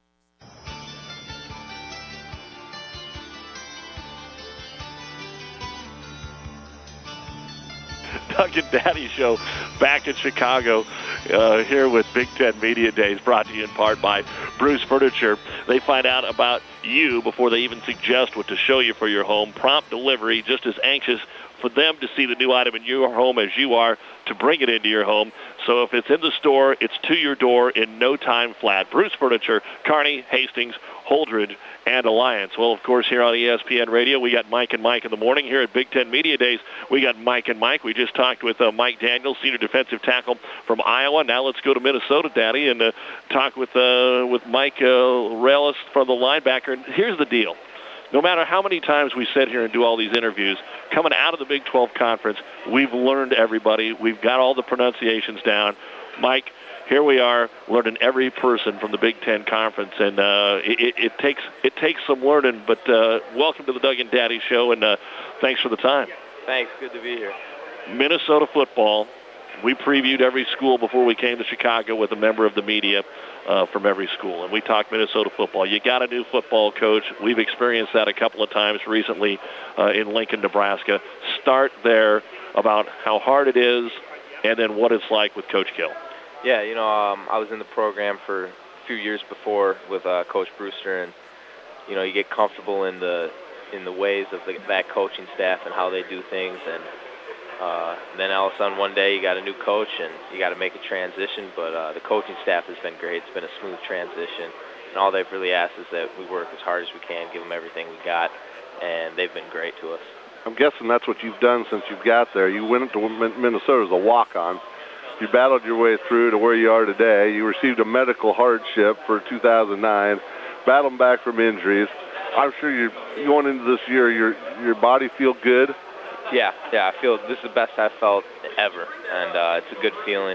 Doug and Daddy Show back in Chicago here with Big Ten Media Days, brought to you in part by Bruce Furniture. They find out about you before they even suggest what to show you for your home. Prompt delivery, just as anxious for them to see the new item in your home as you are to bring it into your home. So if it's in the store, it's to your door in no time flat. Bruce Furniture, Kearney, Hastings, Holdridge, and Alliance. Well, of course, here on ESPN Radio, we got Mike and Mike in the morning. Here at Big Ten Media Days, we got Mike and Mike. We just talked with Mike Daniels, senior defensive tackle from Iowa. Now let's go to Minnesota, Daddy, and talk with Mike Relis from the linebacker. And here's the deal. No matter how many times we sit here and do all these interviews, coming out of the Big 12 Conference, we've learned everybody. We've got all the pronunciations down. Mike, here we are learning every person from the Big 10 Conference, and it takes some learning. But welcome to the Doug and Daddy Show, and thanks for the time. Thanks. Good to be here. Minnesota football. We previewed every school before we came to Chicago with a member of the media from every school, and we talked Minnesota football. You got a new football coach. We've experienced that a couple of times recently in Lincoln, Nebraska. Start there about how hard it is and then what it's like with Coach Gill. Yeah, I was in the program for a few years before with Coach Brewster, and, you get comfortable in the ways of that coaching staff and how they do things, and Then all of a sudden one day you got a new coach and you got to make a transition, but the coaching staff has been great. It's been a smooth transition, and all they've really asked is that we work as hard as we can, give them everything we got, and they've been great to us. I'm guessing that's what you've done since you've got there. You went to Minnesota as a walk-on. You battled your way through to where you are today. You received a medical hardship for 2009, battled back from injuries. I'm sure you're going into this year, your body feel good? Yeah, I feel this is the best I've felt ever, and it's a good feeling.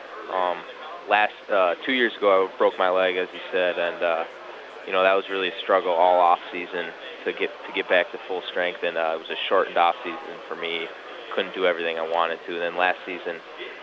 2 years ago, I broke my leg, as you said, and that was really a struggle all off season to get back to full strength, and it was a shortened off season for me. Couldn't do everything I wanted to. And then last season,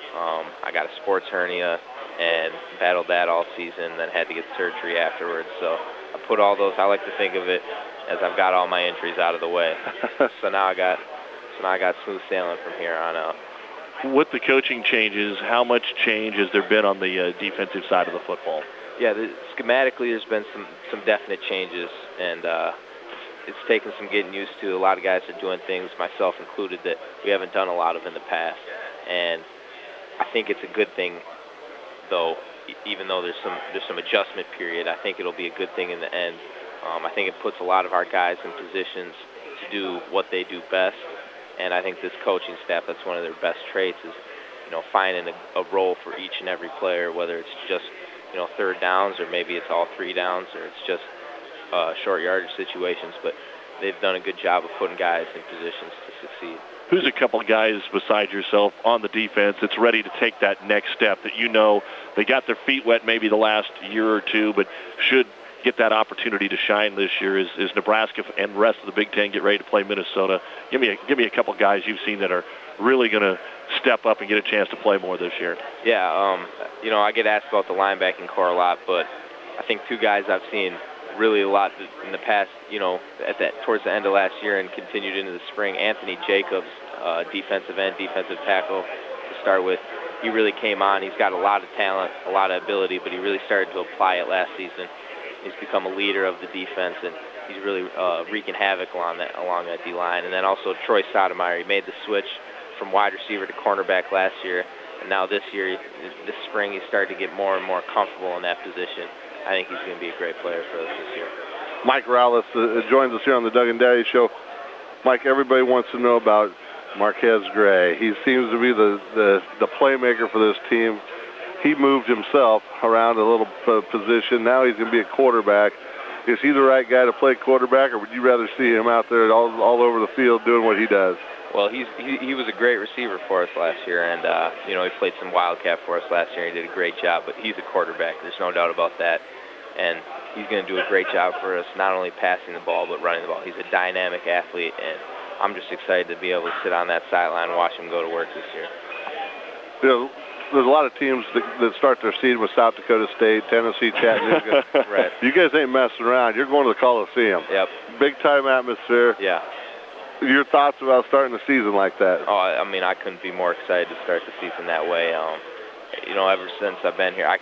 I got a sports hernia and battled that all season, then had to get surgery afterwards. So I put all those. I like to think of it as I've got all my injuries out of the way. So now I got smooth sailing from here on out. With the coaching changes, how much change has there been on the defensive side of the football? Yeah, schematically there's been some definite changes, and it's taken some getting used to. A lot of guys are doing things, myself included, that we haven't done a lot of in the past. And I think it's a good thing, though, even though there's some adjustment period. I think it'll be a good thing in the end. I think it puts a lot of our guys in positions to do what they do best. And I think this coaching staff, that's one of their best traits, is finding a role for each and every player, whether it's just third downs, or maybe it's all 3 downs, or it's just short yardage situations. But they've done a good job of putting guys in positions to succeed. Who's a couple of guys besides yourself on the defense that's ready to take that next step, that they got their feet wet maybe the last year or two, but should get that opportunity to shine this year as Nebraska and the rest of the Big Ten get ready to play Minnesota? Give me a couple of guys you've seen that are really going to step up and get a chance to play more this year. Yeah, I get asked about the linebacking core a lot, but I think 2 guys I've seen really a lot in the past, towards the end of last year and continued into the spring. Anthony Jacobs, defensive end, defensive tackle to start with. He really came on. He's got a lot of talent, a lot of ability, but he really started to apply it last season. He's become a leader of the defense, and he's really wreaking havoc along that D-line. And then also Troy Sotomayor. He made the switch from wide receiver to cornerback last year, and now this spring, he's started to get more and more comfortable in that position. I think he's going to be a great player for us this year. Mike Rallis joins us here on the Doug and Daddy Show. Mike, everybody wants to know about Marquez Gray. He seems to be the playmaker for this team. He moved himself around a little position. Now he's going to be a quarterback. Is he the right guy to play quarterback, or would you rather see him out there all over the field doing what he does? Well, he was a great receiver for us last year, and he played some Wildcat for us last year. He did a great job, but he's a quarterback. There's no doubt about that, and he's going to do a great job for us, not only passing the ball but running the ball. He's a dynamic athlete, and I'm just excited to be able to sit on that sideline and watch him go to work this year. There's a lot of teams that start their season with South Dakota State, Tennessee, Chattanooga. Right. You guys ain't messing around. You're going to the Coliseum. Yep. Big-time atmosphere. Yeah. Your thoughts about starting the season like that? Oh, I couldn't be more excited to start the season that way. Ever since I've been here,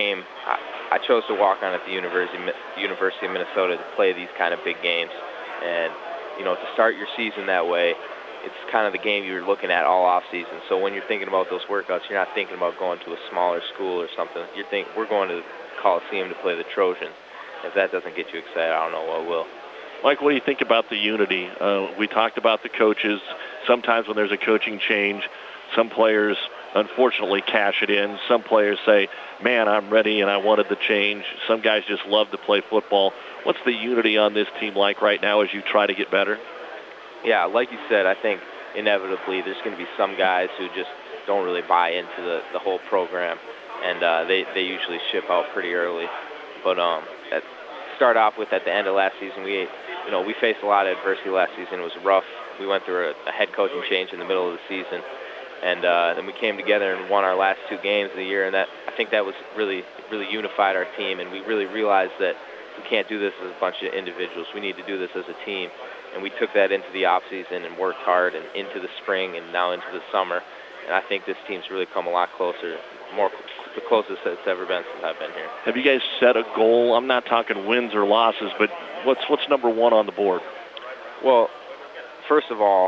I chose to walk on at the University of Minnesota to play these kind of big games. And, to start your season that way, it's kind of the game you're looking at all off season. So when you're thinking about those workouts, you're not thinking about going to a smaller school or something. You're thinking, we're going to the Coliseum to play the Trojans. If that doesn't get you excited, I don't know what will. Mike, what do you think about the unity? We talked about the coaches. Sometimes when there's a coaching change, some players unfortunately cash it in. Some players say, man, I'm ready and I wanted the change. Some guys just love to play football. What's the unity on this team like right now as you try to get better? Yeah, like you said, I think inevitably there's going to be some guys who just don't really buy into the whole program, and they usually ship out pretty early. But start off with at the end of last season, we faced a lot of adversity last season. It was rough. We went through a head coaching change in the middle of the season, and then we came together and won our last 2 games of the year, and I think that was really unified our team, and we really realized that we can't do this as a bunch of individuals. We need to do this as a team. And we took that into the offseason and worked hard, and into the spring and now into the summer. And I think this team's really come a lot closer, the closest it's ever been since I've been here. Have you guys set a goal? I'm not talking wins or losses, but what's number 1 on the board? Well, first of all,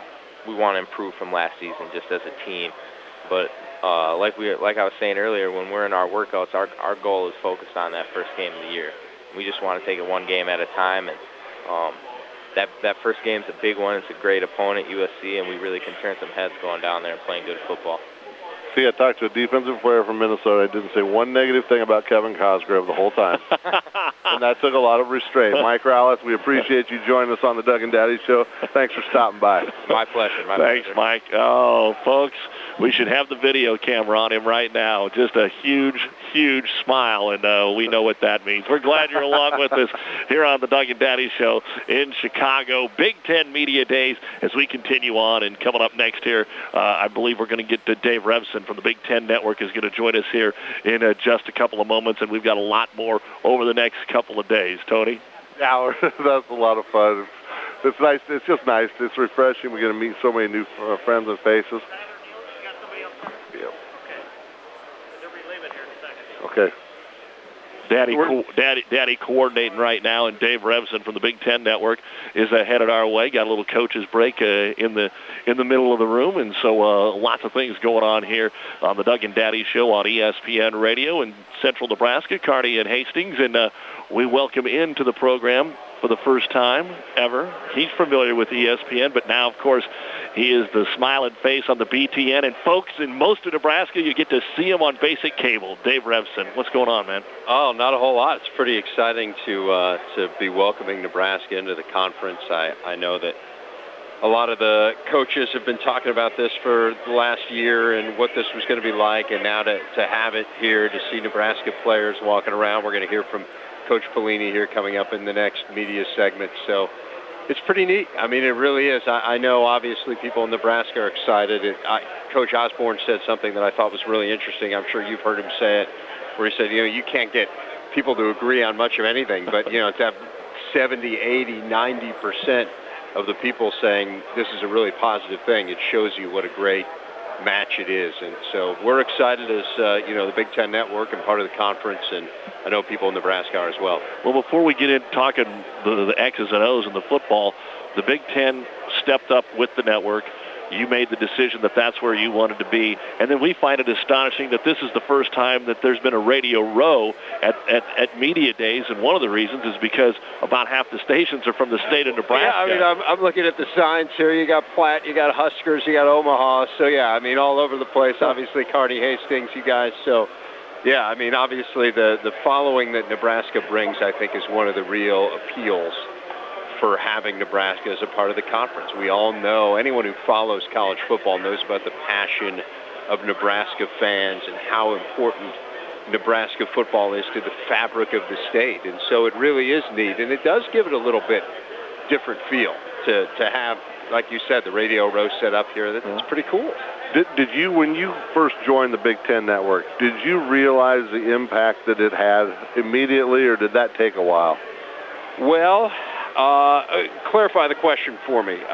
we want to improve from last season just as a team. But like I was saying earlier, when we're in our workouts, our goal is focused on that first game of the year. We just want to take it one game at a time, and that first game's a big one. It's a great opponent, USC, and we really can turn some heads going down there and playing good football. See, I talked to a defensive player from Minnesota. I didn't say one negative thing about Kevin Cosgrove the whole time. And that took a lot of restraint. Mike Rallis, we appreciate you joining us on the Doug and Daddy Show. Thanks for stopping by. My pleasure. Thanks, Mike. Oh, folks, we should have the video camera on him right now. Just a huge, huge smile, and we know what that means. We're glad you're along with us here on the Doug and Daddy Show in Chicago. Big Ten Media Days as we continue on, and coming up next here, I believe we're going to get to Dave Revson from the Big Ten Network is going to join us here in just a couple of moments, and we've got a lot more over the next couple of days. Tony? Yeah, that's a lot of fun. It's nice. It's just nice. It's refreshing. We're going to meet so many new friends and faces. Yep. Okay. Daddy coordinating right now, and Dave Revson from the Big Ten Network is headed our way. Got a little coach's break in the middle of the room, and so lots of things going on here on the Doug and Daddy Show on ESPN Radio in Central Nebraska. Kearney and Hastings, and we welcome into the program for the first time ever. He's familiar with ESPN, but now, of course, he is the smiling face on the BTN. And, folks, in most of Nebraska, you get to see him on basic cable. Dave Revson, what's going on, man? Oh, not a whole lot. It's pretty exciting to be welcoming Nebraska into the conference. I know that a lot of the coaches have been talking about this for the last year and what this was going to be like, and now to have it here, to see Nebraska players walking around. We're going to hear from Coach Pelini here coming up in the next media segment. So it's pretty neat. I mean, it really is. I know, obviously, people in Nebraska are excited. Coach Osborne said something that I thought was really interesting. I'm sure you've heard him say it, where he said, you can't get people to agree on much of anything, but, to have 70, 80, 90% of the people saying this is a really positive thing, it shows you what a great match it is. And so we're excited as the Big Ten Network and part of the conference, and I know people in Nebraska are as well. Well, before we get in talking the X's and O's in the football, the Big Ten stepped up with the network. You made the decision that that's where you wanted to be. And then we find it astonishing that this is the first time that there's been a Radio Row at Media Days. And one of the reasons is because about half the stations are from the state of Nebraska. Yeah, I mean, I'm looking at the signs here. You got Platte, you got Huskers, you got Omaha. So, yeah, I mean, all over the place. Obviously, Kearney, Hastings, you guys. So, yeah, I mean, obviously the following that Nebraska brings, I think, is one of the real appeals for having Nebraska as a part of the conference. We all know, anyone who follows college football knows about the passion of Nebraska fans and how important Nebraska football is to the fabric of the state. And so it really is neat, and it does give it a little bit different feel to have, like you said, the Radio Row set up here. That's pretty cool. Did you, when you first joined the Big Ten Network, did you realize the impact that it had immediately, or did that take a while? Well, clarify the question for me.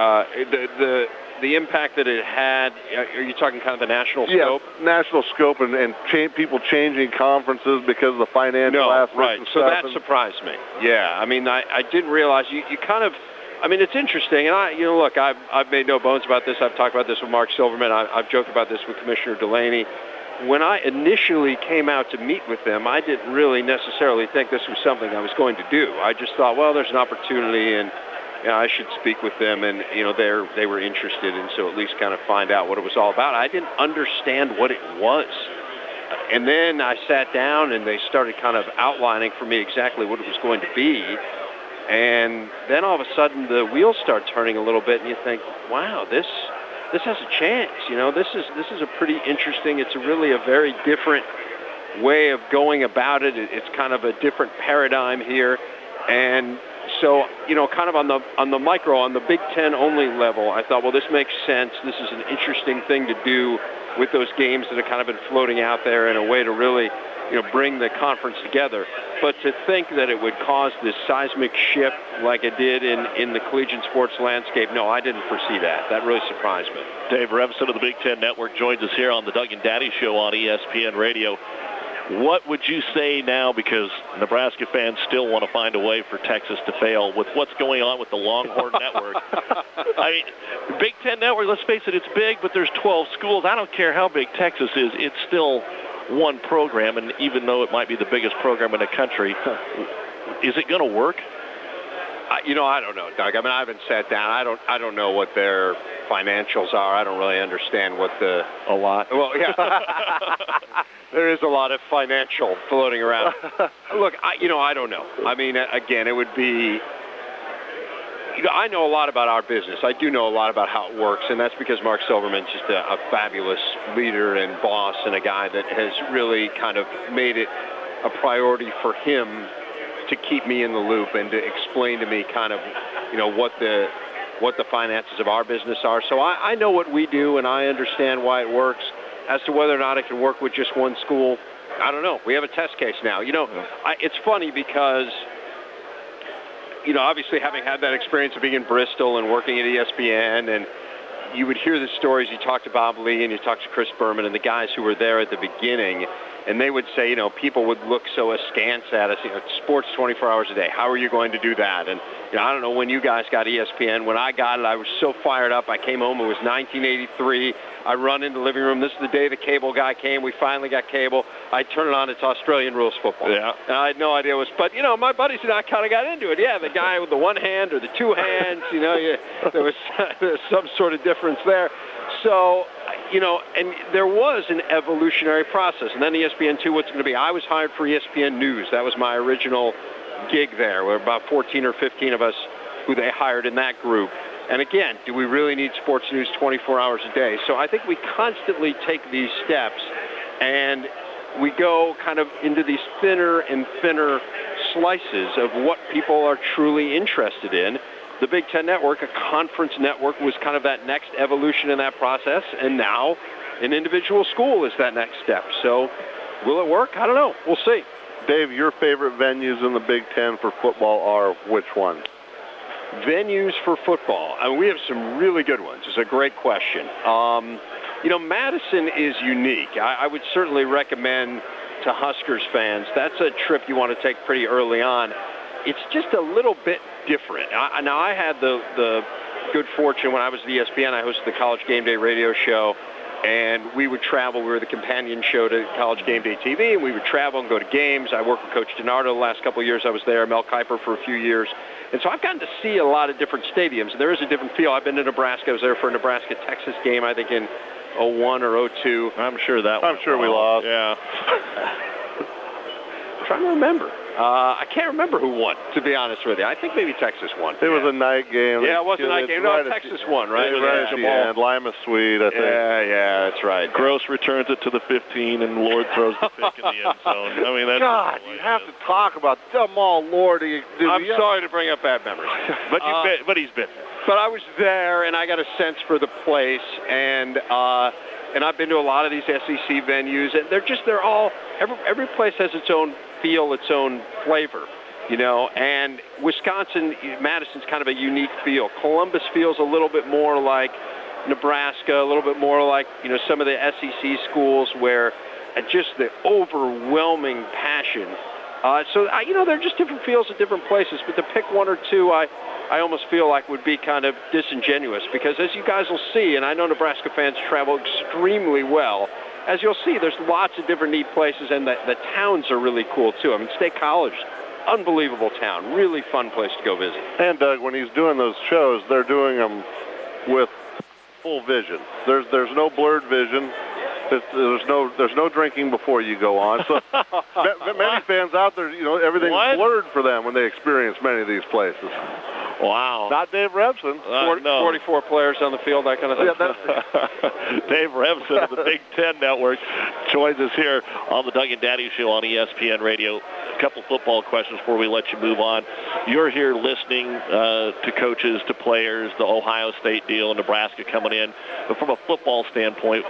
The impact that it had, are you talking kind of the national scope? Yeah, national scope and people changing conferences because of the financial aspects. Right. And So stuff. that surprised me. Yeah, I mean, I didn't realize you kind of, I mean, it's interesting, and look, I've made no bones about this. I've talked about this with Mark Silverman. I've joked about this with Commissioner Delaney. When I initially came out to meet with them, I didn't really necessarily think this was something I was going to do. I just thought, well, there's an opportunity, and I should speak with them, and they were interested, and so at least kind of find out what it was all about. I didn't understand what it was. And then I sat down, and they started kind of outlining for me exactly what it was going to be. And then all of a sudden the wheels start turning a little bit, and you think, wow, this has a chance. This is a pretty interesting, it's really a very different way of going about it. It's kind of a different paradigm here. And so, kind of on the micro, on the Big Ten only level, I thought, well, this makes sense. This is an interesting thing to do with those games that have kind of been floating out there in a way to really, bring the conference together. But to think that it would cause this seismic shift like it did in the collegiate sports landscape, no, I didn't foresee that. That really surprised me. Dave Revson of the Big Ten Network joins us here on the Doug and Daddy Show on ESPN Radio. What would you say now, because Nebraska fans still want to find a way for Texas to fail with what's going on with the Longhorn Network? I mean, Big Ten Network, let's face it, it's big, but there's 12 schools. I don't care how big Texas is. It's still one program, and even though it might be the biggest program in the country, is it going to work? I don't know, Doug. I mean, I haven't sat down. I don't know what their financials are. I don't really understand what a lot. Well, yeah. There is a lot of financial floating around. Look, I don't know. I mean, again, it would be. I know a lot about our business. I do know a lot about how it works, and that's because Mark Silverman's just a fabulous leader and boss, and a guy that has really kind of made it a priority for him to keep me in the loop and to explain to me kind of, what the finances of our business are. So I know what we do, and I understand why it works. As to whether or not it can work with just one school, I don't know. We have a test case now. It's funny because, obviously having had that experience of being in Bristol and working at ESPN, and you would hear the stories. You talked to Bob Lee and you talked to Chris Berman and the guys who were there at the beginning, and they would say, people would look so askance at us, sports 24 hours a day. How are you going to do that? And, I don't know when you guys got ESPN. When I got it, I was so fired up. I came home. It was 1983. I run into the living room. This is the day the cable guy came. We finally got cable. I turn it on. It's Australian rules football. Yeah. And I had no idea what it was. But, my buddies and I kind of got into it. Yeah, the guy with the one hand or the two hands, there was some sort of difference there. So, and there was an evolutionary process. And then ESPN2, what's going to be? I was hired for ESPN News. That was my original gig there. There were about 14 or 15 of us who they hired in that group. And again, do we really need sports news 24 hours a day? So I think we constantly take these steps, and we go kind of into these thinner and thinner slices of what people are truly interested in. The Big Ten Network, a conference network, was kind of that next evolution in that process, and now an individual school is that next step. So will it work? I don't know. We'll see. Dave, your favorite venues in the Big Ten for football are which ones? Venues for football. I mean, we have some really good ones. It's a great question. Madison is unique. I would certainly recommend to Huskers fans, that's a trip you want to take pretty early on. It's just a little bit different. Now, I had the good fortune when I was at ESPN, I hosted the College Game Day radio show, and we would travel. We were the companion show to College Game Day TV, and we would travel and go to games. I worked with Coach DiNardo the last couple of years I was there, Mel Kiper for a few years. And so I've gotten to see a lot of different stadiums. There is a different feel. I've been to Nebraska. I was there for a Nebraska-Texas game, I think, in 01 or 02. I'm sure we lost. Yeah. I'm trying to remember. I can't remember who won, to be honest with you. I think maybe Texas won. It was a night game. Yeah, it was a night game. No, Texas won, right? Right at the end. Lima Sweet, I think. Yeah, that's right. Gross returns it to the 15, and Lord throws the pick in the end zone. I mean, that's God, you have to talk about Lord. I'm sorry to bring up bad memories. But he's been there. But I was there, and I got a sense for the place, and I've been to a lot of these SEC venues, and they're all, every place has its own feel, its own flavor, and Wisconsin, Madison's kind of a unique feel. Columbus feels a little bit more like Nebraska, a little bit more like, some of the SEC schools where just the overwhelming passion. So they're just different feels at different places, but to pick one or two, I almost feel like would be kind of disingenuous, because as you guys will see, and I know Nebraska fans travel extremely well, as you'll see, there's lots of different neat places, and the towns are really cool, too. I mean, State College, unbelievable town, really fun place to go visit. And, Doug, when he's doing those shows, they're doing them with full vision. There's no blurred vision. There's no drinking before you go on. So many fans out there, everything's blurred for them when they experience many of these places. Wow. Not Dave Revson. 44 players on the field, that kind of thing. Dave Revson of the Big Ten Network joins us here on the Doug and Daddy Show on ESPN Radio. A couple football questions before we let you move on. You're here listening to coaches, to players, the Ohio State deal, Nebraska coming in. But from a football standpoint,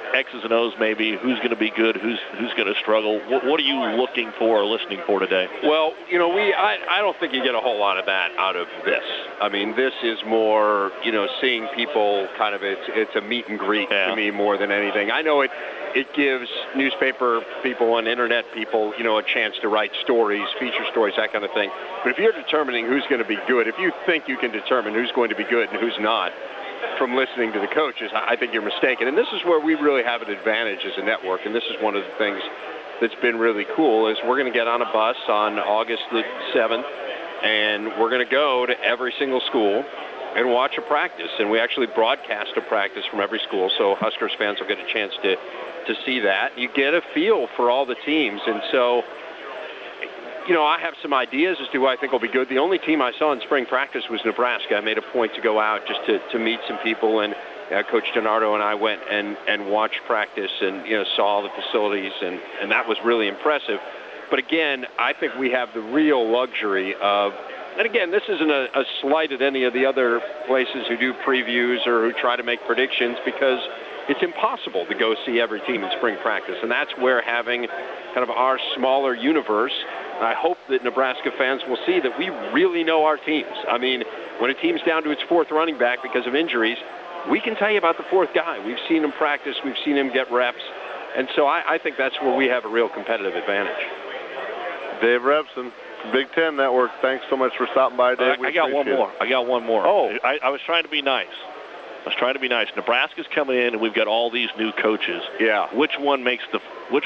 X's and O's maybe, who's going to be good, who's going to struggle. What are you looking for or listening for today? Well, I don't think you get a whole lot of that out of this. I mean, this is more, seeing people kind of, it's a meet and greet to me more than anything. I know it gives newspaper people and internet people, a chance to write stories, feature stories, that kind of thing. But if you're determining who's going to be good, if you think you can determine who's going to be good and who's not from listening to the coaches, I think you're mistaken. And this is where we really have an advantage as a network, and this is one of the things that's been really cool is we're going to get on a bus on August the 7th, and we're going to go to every single school and watch a practice. And we actually broadcast a practice from every school, so Huskers fans will get a chance to see that. You get a feel for all the teams, and so I have some ideas as to who I think will be good. The only team I saw in spring practice was Nebraska. I made a point to go out just to meet some people, and Coach DiNardo and I went and watched practice and saw the facilities, and that was really impressive. But again, I think we have the real luxury of, and again, this isn't a slight at any of the other places who do previews or who try to make predictions, because it's impossible to go see every team in spring practice, and that's where having kind of our smaller universe, I hope that Nebraska fans will see that we really know our teams. I mean, when a team's down to its fourth running back because of injuries, we can tell you about the fourth guy. We've seen him practice. We've seen him get reps. And so I think that's where we have a real competitive advantage. Dave Revson, Big Ten Network, thanks so much for stopping by, Dave. I got one more. Oh. I was trying to be nice. Nebraska's coming in, and we've got all these new coaches. Yeah. Which one makes the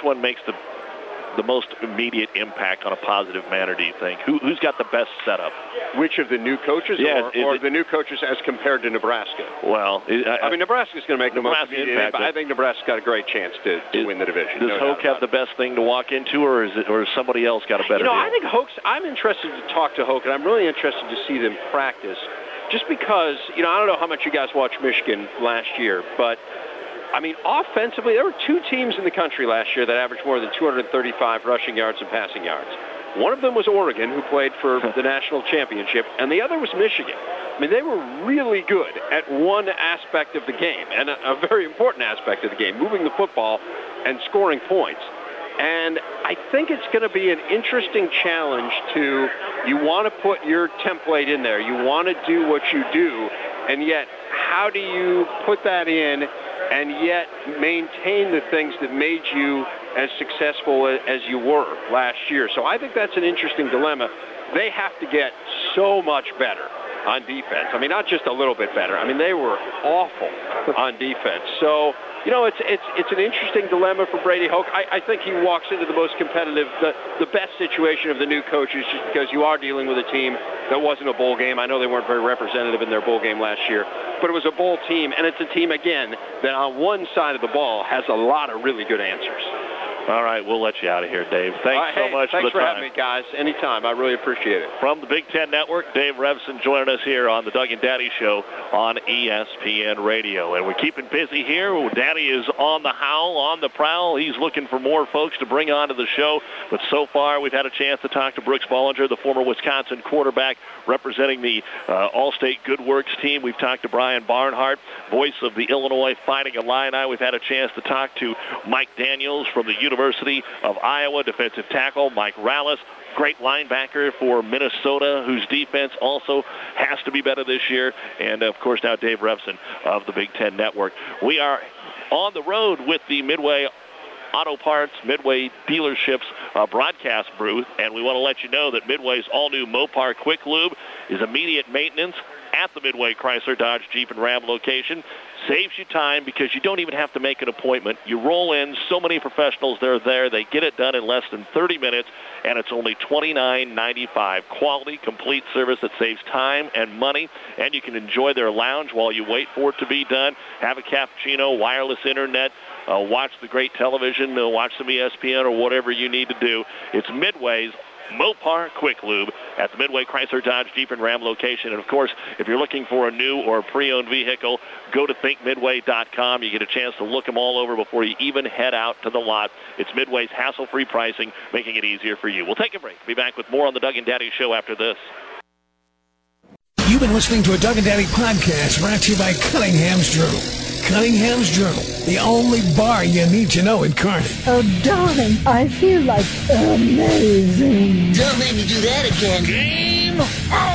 most immediate impact on a positive manner, do you think? Who's got the best setup? Which of the new coaches, or the new coaches as compared to Nebraska? Well, I mean, Nebraska's going to make the most immediate impact, but I think Nebraska's got a great chance to win the division. Does Hoke have the best thing to walk into, or has somebody else got a better deal? I think I'm interested to talk to Hoke, and I'm really interested to see them practice, just because, I don't know how much you guys watched Michigan last year, but I mean, offensively, there were two teams in the country last year that averaged more than 235 rushing yards and passing yards. One of them was Oregon, who played for the national championship, and the other was Michigan. I mean, they were really good at one aspect of the game, and a very important aspect of the game, moving the football and scoring points. And I think it's going to be an interesting challenge you want to put your template in there. You want to do what you do, and yet how do you put that in and yet maintain the things that made you as successful as you were last year? So I think that's an interesting dilemma. They have to get so much better on defense. I mean, not just a little bit better. I mean, they were awful on defense. So, it's an interesting dilemma for Brady Hoke. I think he walks into the most competitive, the best situation of the new coaches, just because you are dealing with a team that wasn't a bowl game. I know they weren't very representative in their bowl game last year, but it was a bowl team, and it's a team, again, that on one side of the ball has a lot of really good answers. All right, we'll let you out of here, Dave. Thanks so much for the time. Thanks for having me, guys. Anytime. I really appreciate it. From the Big Ten Network, Dave Revson joining us here on the Doug and Daddy Show on ESPN Radio. And we're keeping busy here. Daddy is on the howl, on the prowl. He's looking for more folks to bring onto the show. But so far, we've had a chance to talk to Brooks Bollinger, the former Wisconsin quarterback representing the All-State Good Works team. We've talked to Brian Barnhart, voice of the Illinois Fighting Illini. We've had a chance to talk to Mike Daniels from the University of Iowa, defensive tackle. Mike Rallis, great linebacker for Minnesota, whose defense also has to be better this year. And, of course, now Dave Revson of the Big Ten Network. We are on the road with the Midway Auto Parts, Midway dealerships broadcast booth, and we want to let you know that Midway's all-new Mopar Quick Lube is immediate maintenance at the Midway Chrysler, Dodge, Jeep, and Ram location. Saves you time because you don't even have to make an appointment. You roll in, so many professionals, they're there. They get it done in less than 30 minutes, and it's only $29.95. Quality, complete service that saves time and money, and you can enjoy their lounge while you wait for it to be done. Have a cappuccino, wireless internet, watch the great television, watch some ESPN or whatever you need to do. It's Midway's Mopar Quick Lube at the Midway Chrysler, Dodge, Jeep, and Ram location. And, of course, if you're looking for a new or pre-owned vehicle, go to thinkmidway.com. You get a chance to look them all over before you even head out to the lot. It's Midway's hassle-free pricing, making it easier for you. We'll take a break. Be back with more on the Doug and Daddy Show after this. You've been listening to a Doug and Daddy podcast brought to you by Cunningham's Drew. Cunningham's Journal, the only bar you need to know in Kearney. Oh, darling, I feel like amazing. Don't make me do that again. Game